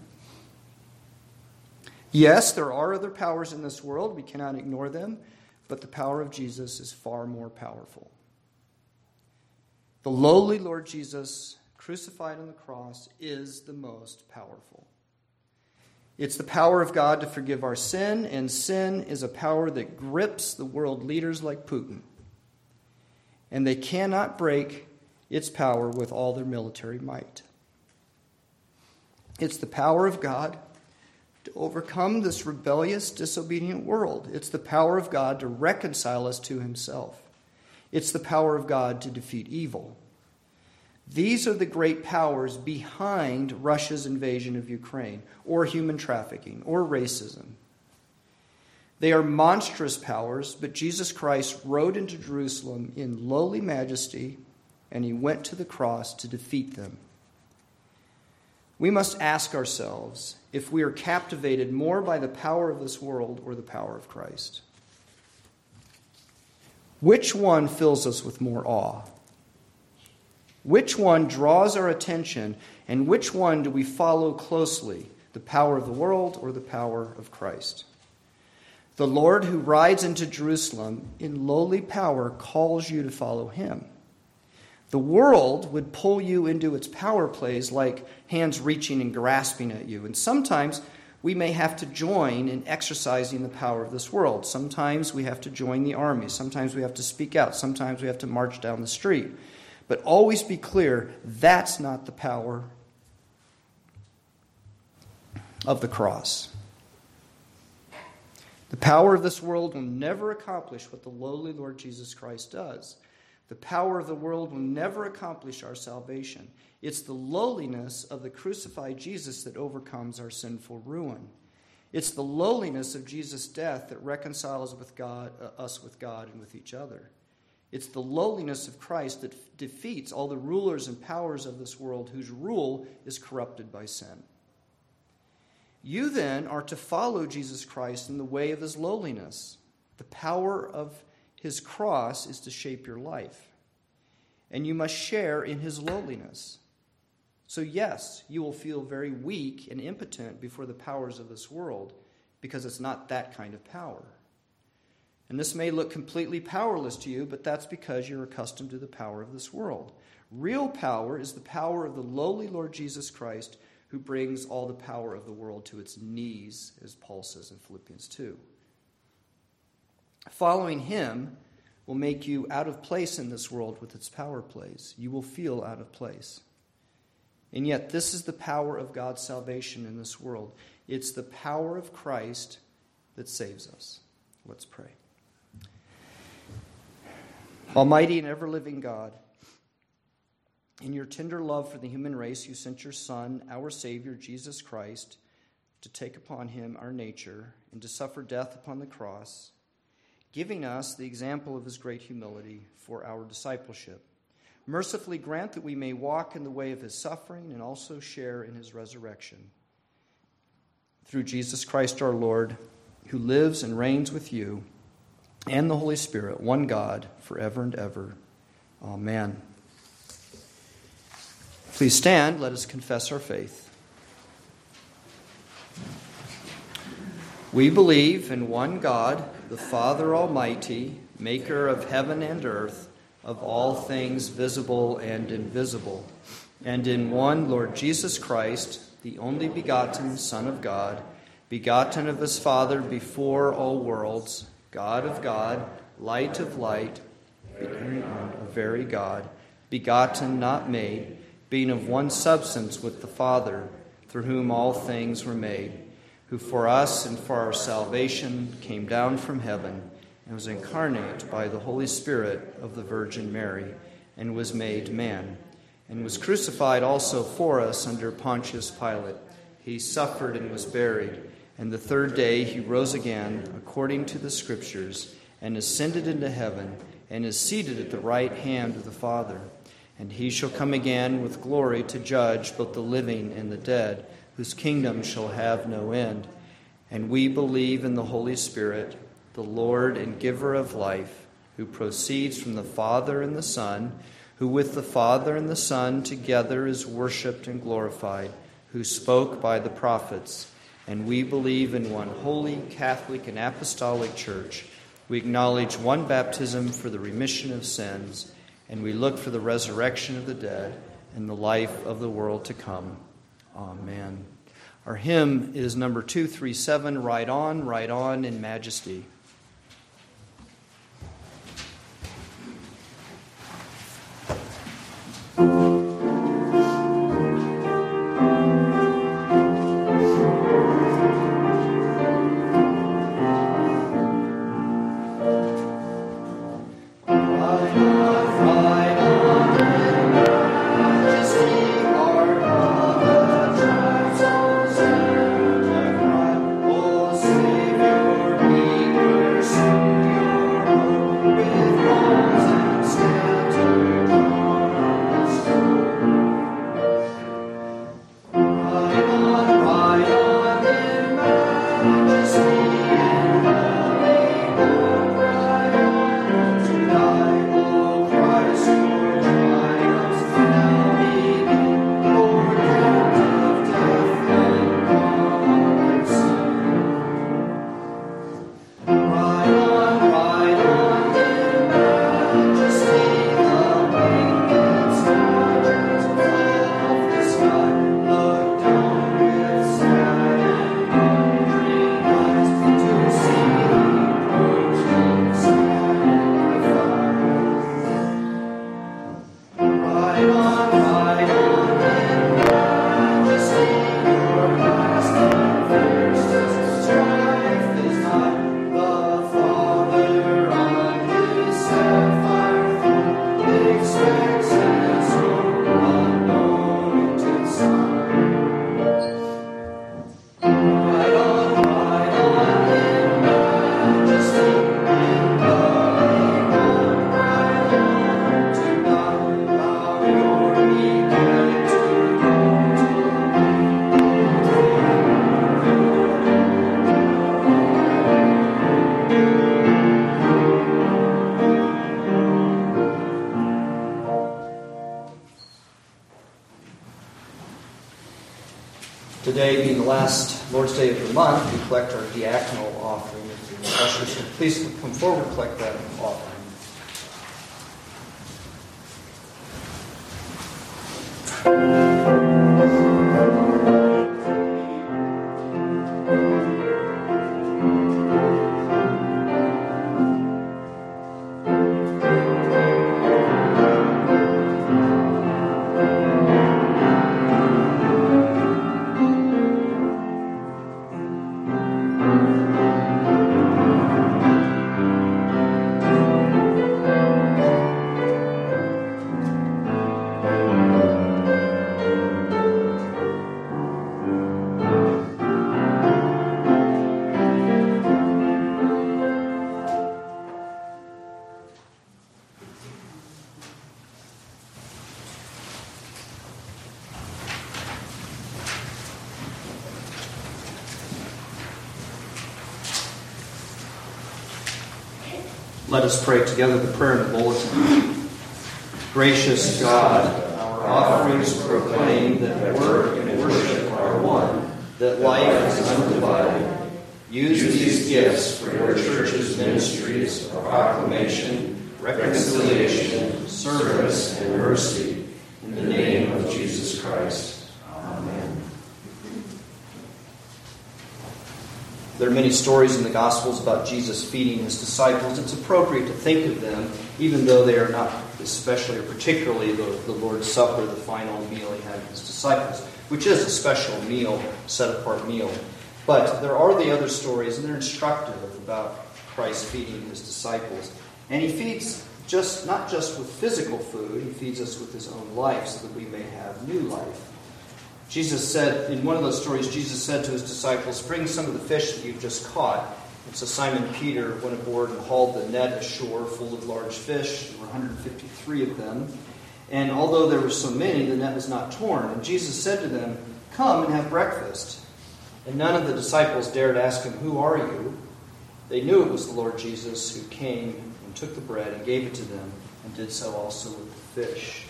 Yes, there are other powers in this world. We cannot ignore them. But the power of Jesus is far more powerful. The lowly Lord Jesus, crucified on the cross, is the most powerful. It's the power of God to forgive our sin, and sin is a power that grips the world leaders like Putin. And they cannot break its power with all their military might. It's the power of God to overcome this rebellious, disobedient world. It's the power of God to reconcile us to himself. It's the power of God to defeat evil. These are the great powers behind Russia's invasion of Ukraine, or human trafficking, or racism. They are monstrous powers, but Jesus Christ rode into Jerusalem in lowly majesty, and he went to the cross to defeat them. We must ask ourselves if we are captivated more by the power of this world or the power of Christ. Which one fills us with more awe? Which one draws our attention, and which one do we follow closely, the power of the world or the power of Christ? The Lord who rides into Jerusalem in lowly power calls you to follow him. The world would pull you into its power plays like hands reaching and grasping at you. And sometimes we may have to join in exercising the power of this world. Sometimes we have to join the army. Sometimes we have to speak out. Sometimes we have to march down the street. But always be clear, that's not the power of the cross. The power of this world will never accomplish what the lowly Lord Jesus Christ does. The power of the world will never accomplish our salvation. It's the lowliness of the crucified Jesus that overcomes our sinful ruin. It's the lowliness of Jesus' death that reconciles with God, us with God and with each other. It's the lowliness of Christ that defeats all the rulers and powers of this world whose rule is corrupted by sin. You then are to follow Jesus Christ in the way of his lowliness. The power of his cross is to shape your life. And you must share in his lowliness. So yes, you will feel very weak and impotent before the powers of this world, because it's not that kind of power. And this may look completely powerless to you, but that's because you're accustomed to the power of this world. Real power is the power of the lowly Lord Jesus Christ, who brings all the power of the world to its knees, as Paul says in Philippians 2. Following him will make you out of place in this world with its power plays. You will feel out of place. And yet this is the power of God's salvation in this world. It's the power of Christ that saves us. Let's pray. Almighty and ever-living God, in your tender love for the human race, you sent your Son, our Savior, Jesus Christ, to take upon him our nature and to suffer death upon the cross, giving us the example of his great humility for our discipleship. Mercifully grant that we may walk in the way of his suffering and also share in his resurrection. Through Jesus Christ our Lord, who lives and reigns with you and the Holy Spirit, one God, forever and ever. Amen. Please stand. Let us confess our faith. We believe in one God, the Father Almighty, maker of heaven and earth, of all things visible and invisible, and in one Lord Jesus Christ, the only begotten Son of God, begotten of his Father before all worlds, God of God, light of light, very God, begotten, not made, being of one substance with the Father, through whom all things were made, who for us and for our salvation came down from heaven and was incarnate by the Holy Spirit of the Virgin Mary, and was made man, and was crucified also for us under Pontius Pilate. He suffered and was buried, and the third day he rose again, according to the Scriptures, and ascended into heaven, and is seated at the right hand of the Father. And he shall come again with glory to judge both the living and the dead, whose kingdom shall have no end. And we believe in the Holy Spirit, the Lord and giver of life, who proceeds from the Father and the Son, who with the Father and the Son together is worshipped and glorified, who spoke by the prophets. And we believe in one holy, Catholic, and apostolic church. We acknowledge one baptism for the remission of sins, and we look for the resurrection of the dead and the life of the world to come. Amen. Our hymn is number 237, Ride On in Majesty. Savior, be Today being the last Lord's Day of the month, we collect our diaconal offering. Ushers, please come forward and collect that offering. Let us pray together the prayer in the bulletin. Gracious God, our offerings proclaim that work and worship are one, that life is undivided. Use these gifts for your church's ministries of proclamation, reconciliation, service, and mercy. In the name of Jesus Christ. Amen. There are many stories in the Gospels about Jesus feeding his disciples. It's appropriate to think of them, even though they are not especially or particularly the Lord's Supper, the final meal he had with his disciples, which is a special meal, set-apart meal. But there are the other stories, and they're instructive about Christ feeding his disciples. And he feeds not just with physical food, he feeds us with his own life so that we may have new life. Jesus said, in one of those stories, Jesus said to his disciples, bring some of the fish that you've just caught. And so Simon Peter went aboard and hauled the net ashore full of large fish. There were 153 of them. And although there were so many, the net was not torn. And Jesus said to them, come and have breakfast. And none of the disciples dared ask him, who are you? They knew it was the Lord Jesus who came and took the bread and gave it to them, and did so also with the fish.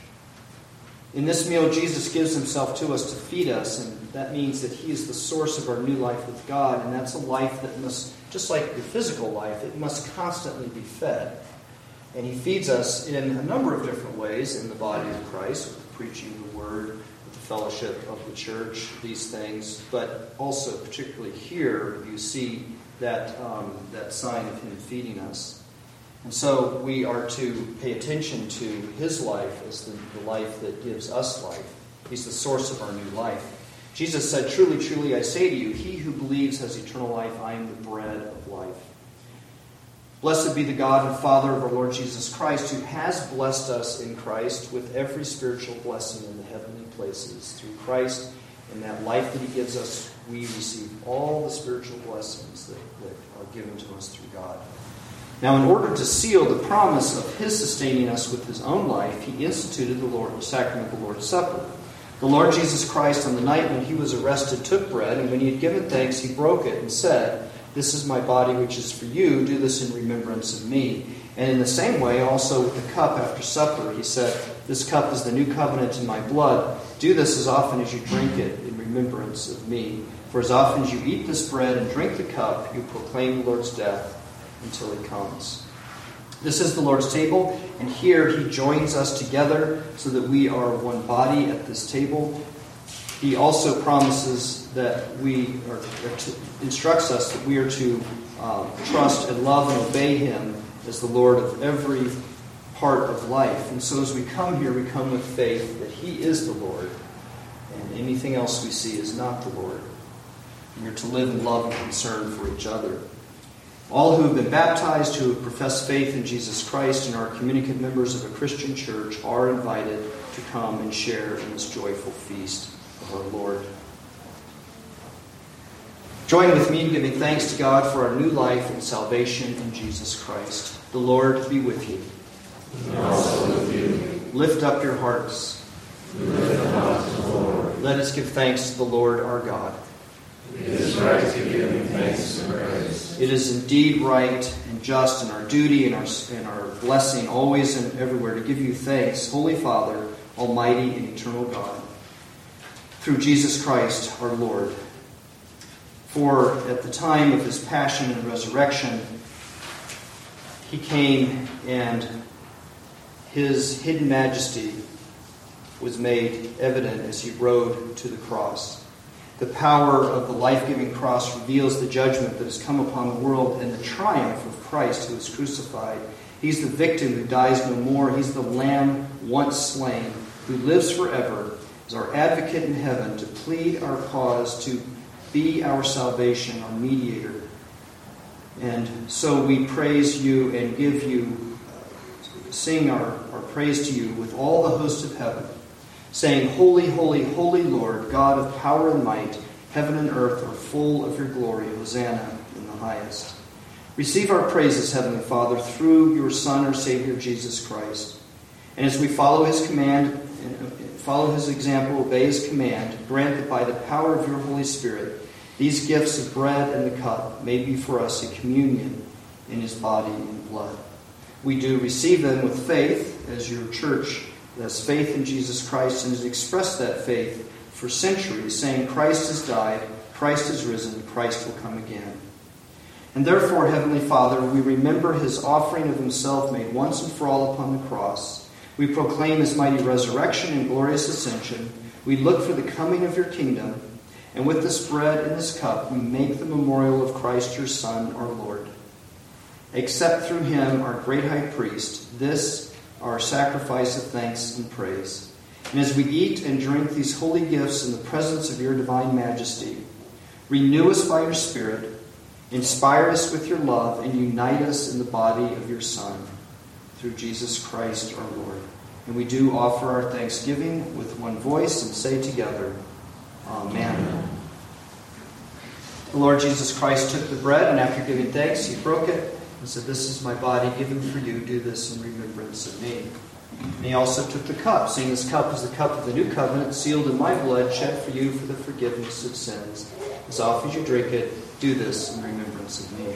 In this meal, Jesus gives himself to us to feed us, and that means that he is the source of our new life with God, and that's a life that must, just like your physical life, it must constantly be fed. And he feeds us in a number of different ways in the body of Christ, with preaching the word, with the fellowship of the church, these things, but also particularly here you see that sign of him feeding us. And so we are to pay attention to his life as the life that gives us life. He's the source of our new life. Jesus said, truly, truly, I say to you, he who believes has eternal life. I am the bread of life. Blessed be the God and Father of our Lord Jesus Christ, who has blessed us in Christ with every spiritual blessing in the heavenly places. Through Christ and that life that he gives us, we receive all the spiritual blessings that are given to us through God. Now, in order to seal the promise of his sustaining us with his own life, he instituted the sacrament of the Lord's Supper. The Lord Jesus Christ, on the night when he was arrested, took bread, and when he had given thanks, he broke it and said, this is my body which is for you. Do this in remembrance of me. And in the same way, also with the cup after supper, he said, this cup is the new covenant in my blood. Do this as often as you drink it in remembrance of me. For as often as you eat this bread and drink the cup, you proclaim the Lord's death until he comes. This is the Lord's table, and here he joins us together so that we are one body at this table. He also promises that instructs us that we are to trust and love and obey him as the Lord of every part of life. And so as we come here, we come with faith that he is the Lord, and anything else we see is not the Lord. And we're to live in love and concern for each other. All who have been baptized, who have professed faith in Jesus Christ and are communicant members of a Christian church are invited to come and share in this joyful feast of our Lord. Join with me in giving thanks to God for our new life and salvation in Jesus Christ. The Lord be with you. And also with you. Lift up your hearts. We lift them up to the Lord. Let us give thanks to the Lord our God. It is right to give him thanks and praise. It is indeed right and just and our duty and our blessing always and everywhere to give you thanks, Holy Father, Almighty and eternal God. through Jesus Christ our Lord. For at the time of his passion and resurrection, he came and his hidden majesty was made evident as he rode to the cross. The power of the life-giving cross reveals the judgment that has come upon the world and the triumph of Christ who is crucified. He's the victim who dies no more. He's the Lamb once slain who lives forever as our advocate in heaven to plead our cause, to be our salvation, our mediator. And so we praise you and give you, sing our praise to you with all the host of heaven, saying, Holy, holy, holy Lord, God of power and might, heaven and earth are full of your glory. Hosanna in the highest. Receive our praises, Heavenly Father, through your Son, our Savior, Jesus Christ. And as we follow his command, follow his example, obey his command, grant that by the power of your Holy Spirit, these gifts of bread and the cup may be for us a communion in his body and blood. We do receive them with faith, as your church has faith in Jesus Christ and has expressed that faith for centuries, saying, Christ has died, Christ has risen, Christ will come again. And therefore, Heavenly Father, we remember his offering of himself made once and for all upon the cross. We proclaim his mighty resurrection and glorious ascension. We look for the coming of your kingdom. And with this bread and this cup, we make the memorial of Christ, your Son, our Lord. Accept through him, our great high priest, this, our sacrifice of thanks and praise. And as we eat and drink these holy gifts in the presence of your divine majesty, renew us by your Spirit, inspire us with your love, and unite us in the body of your Son, through Jesus Christ our Lord. And we do offer our thanksgiving with one voice and say together, Amen. The Lord Jesus Christ took the bread, and after giving thanks, he broke it and said, This is my body given for you. Do this in remembrance of me. And he also took the cup, saying, This cup is the cup of the new covenant, sealed in my blood, shed for you for the forgiveness of sins. As often as you drink it, do this in remembrance of me.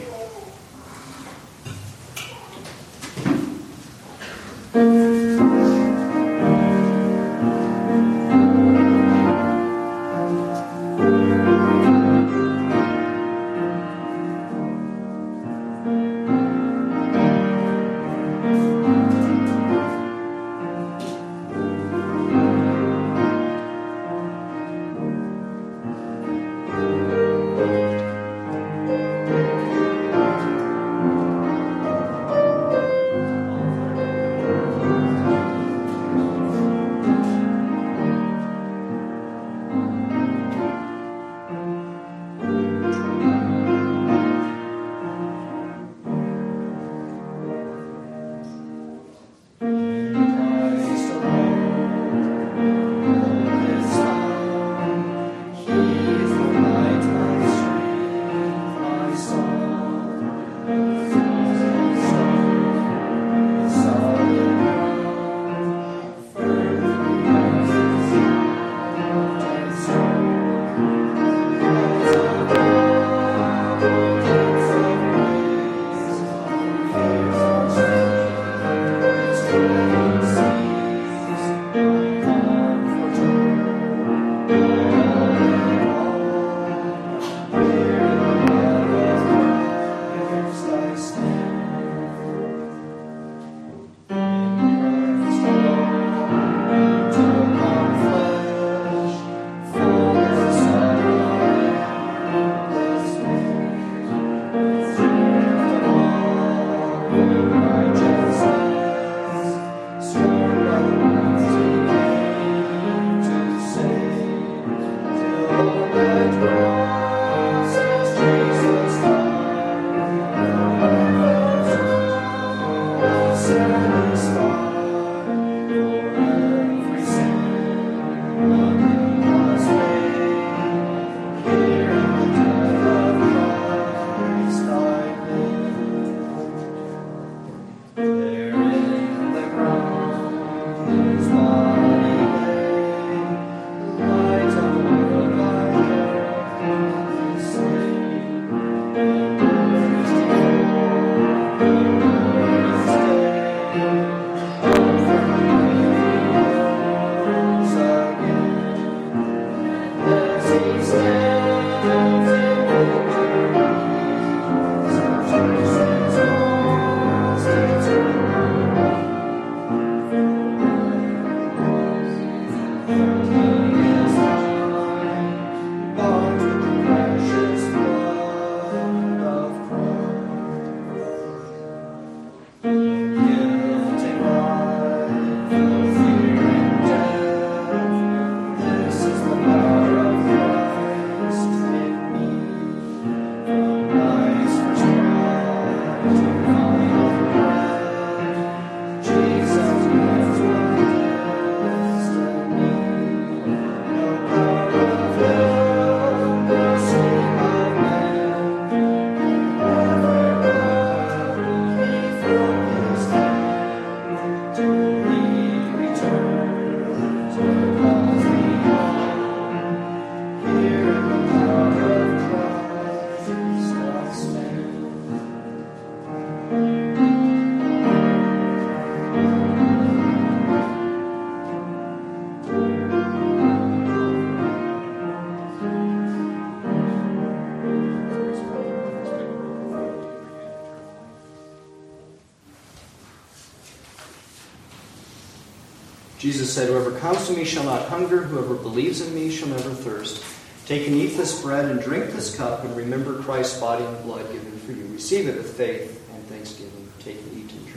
Jesus said, "Whoever comes to me shall not hunger. Whoever believes in me shall never thirst. Take and eat this bread and drink this cup, and remember Christ's body and blood given for you." Receive it with faith and thanksgiving. Take and eat and drink.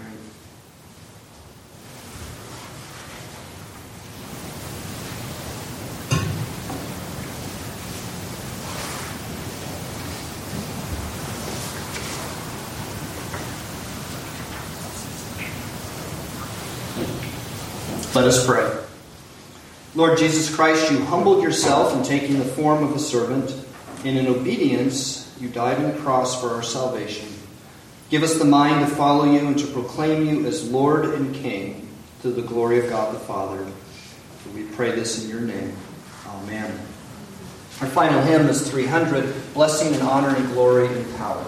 Let us pray. Lord Jesus Christ, you humbled yourself in taking the form of a servant, and in obedience you died on the cross for our salvation. Give us the mind to follow you and to proclaim you as Lord and King to the glory of God the Father. For we pray this in your name. Amen. Our final hymn is 300, Blessing and Honor and Glory and Power.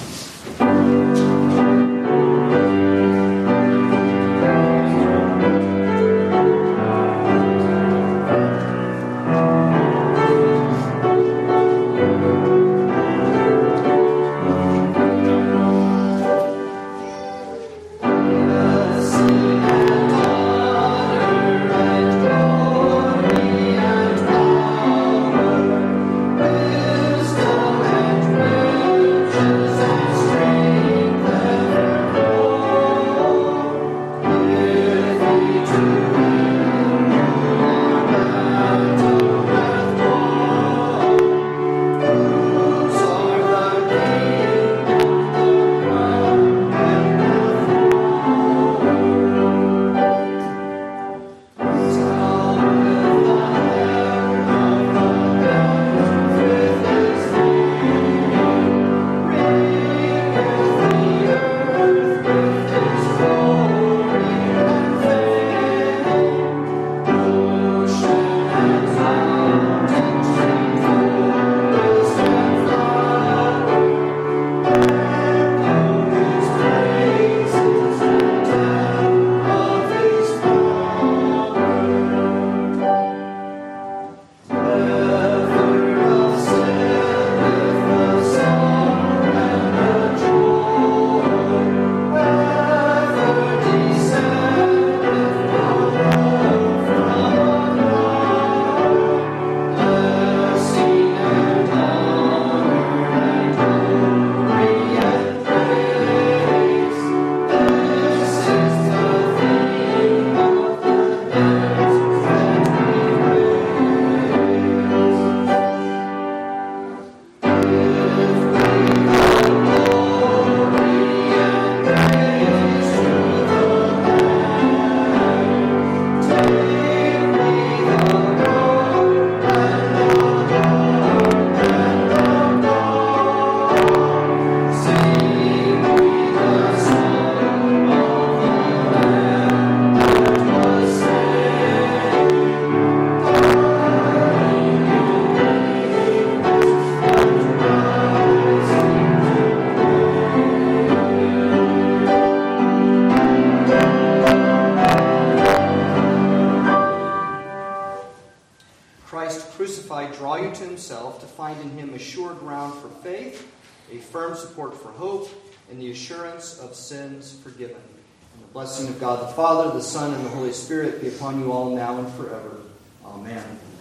Draw you to himself to find in him a sure ground for faith, a firm support for hope, and the assurance of sins forgiven. And the blessing of God the Father, the Son, and the Holy Spirit be upon you all now and forever. Amen.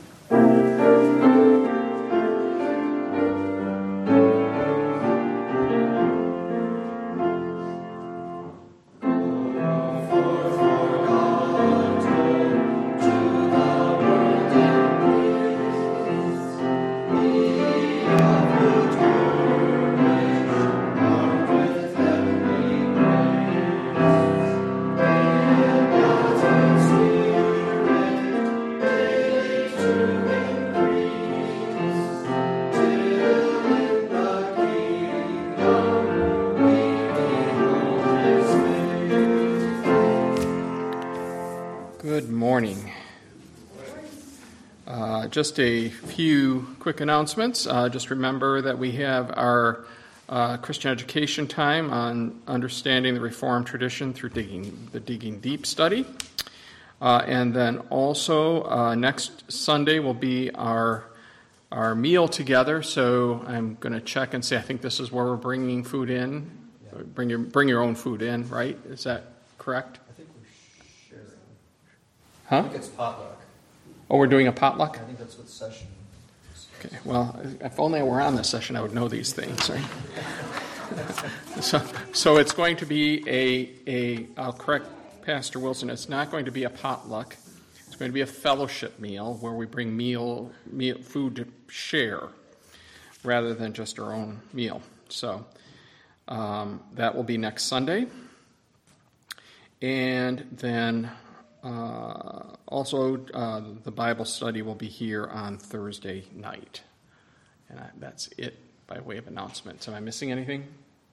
Good morning. Just a few quick announcements. Just remember that we have our Christian education time on understanding the Reformed tradition through Digging Deep study. And then also next Sunday will be our meal together. So I'm going to check and say I think this is where we're bringing food in. Yeah. Bring your own food in, right? Is that correct? I think we're sharing. I think it's potluck. Oh, we're doing a potluck? I think that's what the session is. Okay, well, if only I were on this session, I would know these things, right? So it's going to be I'll correct Pastor Wilson, it's not going to be a potluck. It's going to be a fellowship meal where we bring food to share rather than just our own meal. So that will be next Sunday. And then also the Bible study will be here on Thursday night. And that's it by way of announcements. Am I missing anything?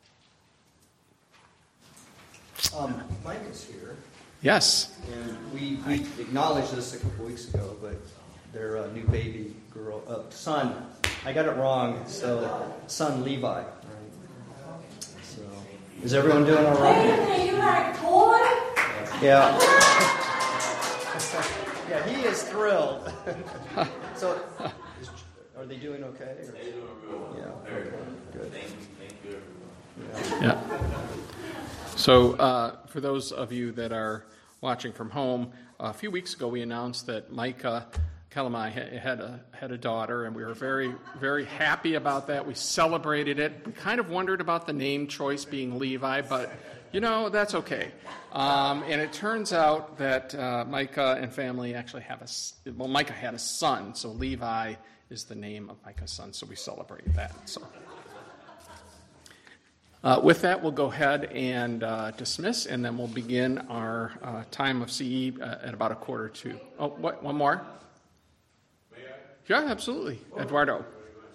Mike is here. Yes. And we acknowledged this a couple weeks ago, but their new baby son, I got it wrong, so son Levi. Right? So, is everyone doing all right? Wait a minute, you got a toy? Yeah. Yeah, he is thrilled. So, are they doing okay? Or? They're doing real. Yeah. Okay. Good. Thank you, everyone. Yeah. So, for those of you that are watching from home, a few weeks ago we announced that Micah Kalamai had a daughter, and we were very, very happy about that. We celebrated it. We kind of wondered about the name choice being Levi, but that's okay. And it turns out that Micah and family actually Micah had a son, so Levi is the name of Micah's son, so we celebrated that. So. With that, we'll go ahead and dismiss, and then we'll begin our time of CE at about 1:45. Oh, what? One more? May I? Yeah, absolutely. Eduardo.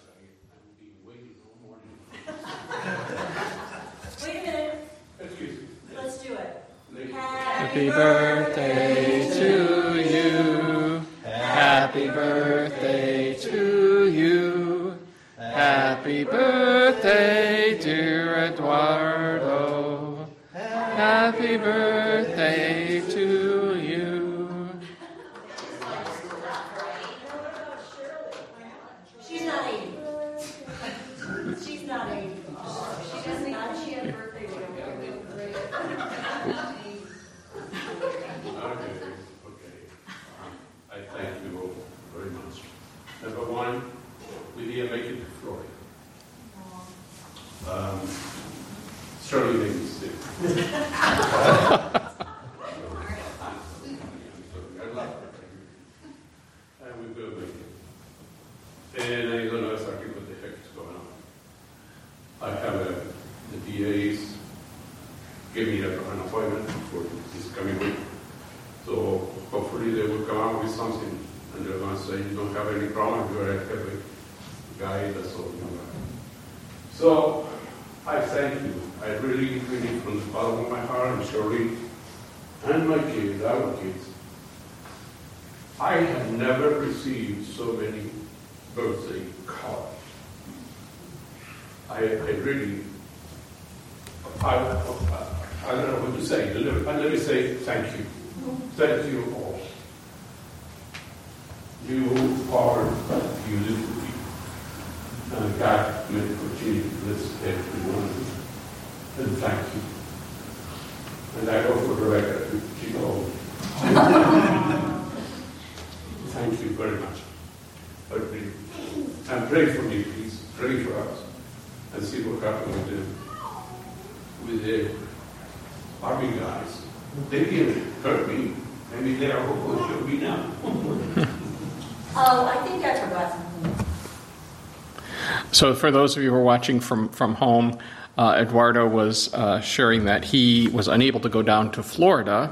Wait a minute. Excuse me. Let's do it. Happy birthday to you. Happy birthday to you. Happy birthday, dear Eduardo. Happy birthday to you. She's not 80. She's not 80. She doesn't know she had a birthday. Okay. I thank you all very much. Number one, we didn't make it to Florida. Surely made a mistake. And we will make it. And I don't know exactly what the heck is going on. I have the DAs give me an appointment for this coming week. So hopefully they will come out with something, and they're going to say, you don't have any problem, you're a heavy guy, that's all you know. So I thank you. I really, really, from the bottom of my heart, and Shirley, and my kids, our kids, I have never received so many birthday cards. I really, I don't know what to say. Let me say thank you. Thank you all. You are beautiful. And God may continue to bless everyone. And thank you. And I go for Rebecca to keep home. Thank you very much. But really, and pray for me, please. Pray for us. And see what happens with the army guys. They didn't hurt me. Maybe they are who should be now. Oh, I think I forgot something. So for those of you who are watching from home, Eduardo was sharing that he was unable to go down to Florida,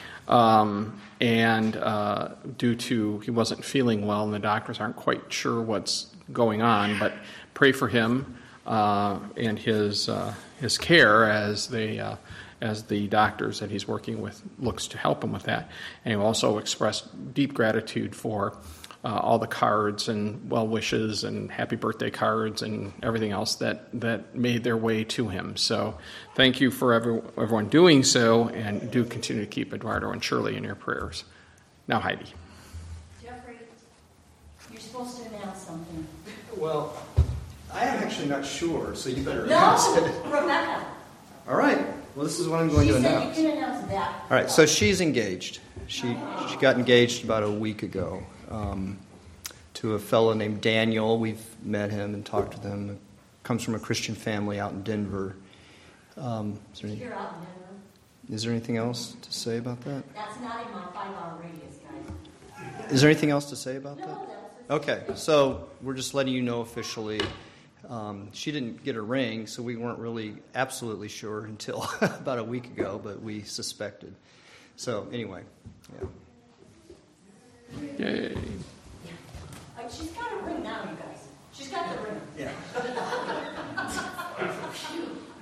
and due to he wasn't feeling well, and the doctors aren't quite sure what's going on. But pray for him and his care as the doctors that he's working with looks to help him with that. And he also expressed deep gratitude for all the cards and well wishes and happy birthday cards and everything else that made their way to him. So thank you for everyone doing so, and do continue to keep Eduardo and Shirley in your prayers. Now Heidi. Jeffrey, you're supposed to announce something. Well, I am actually not sure, so you better announce it. No, Rebecca. All right. Well, this is what I'm going to announce. She said you can announce that. All right, so she's engaged. She got engaged about a week ago to a fellow named Daniel. We've met him and talked with him. Comes from a Christian family out in Denver. You're out in Denver. Is there anything else to say about that? That's not in my 5-hour radius, guys. Is there anything else to say about that? No, Okay, so we're just letting you know officially. She didn't get a ring, so we weren't really absolutely sure until about a week ago, but we suspected. So anyway, yeah. Yay. she's got a ring now, you guys. She's got the ring. Yeah.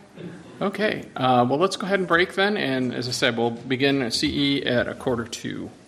Okay, well, let's go ahead and break then. And as I said, we'll begin CE at 1:45.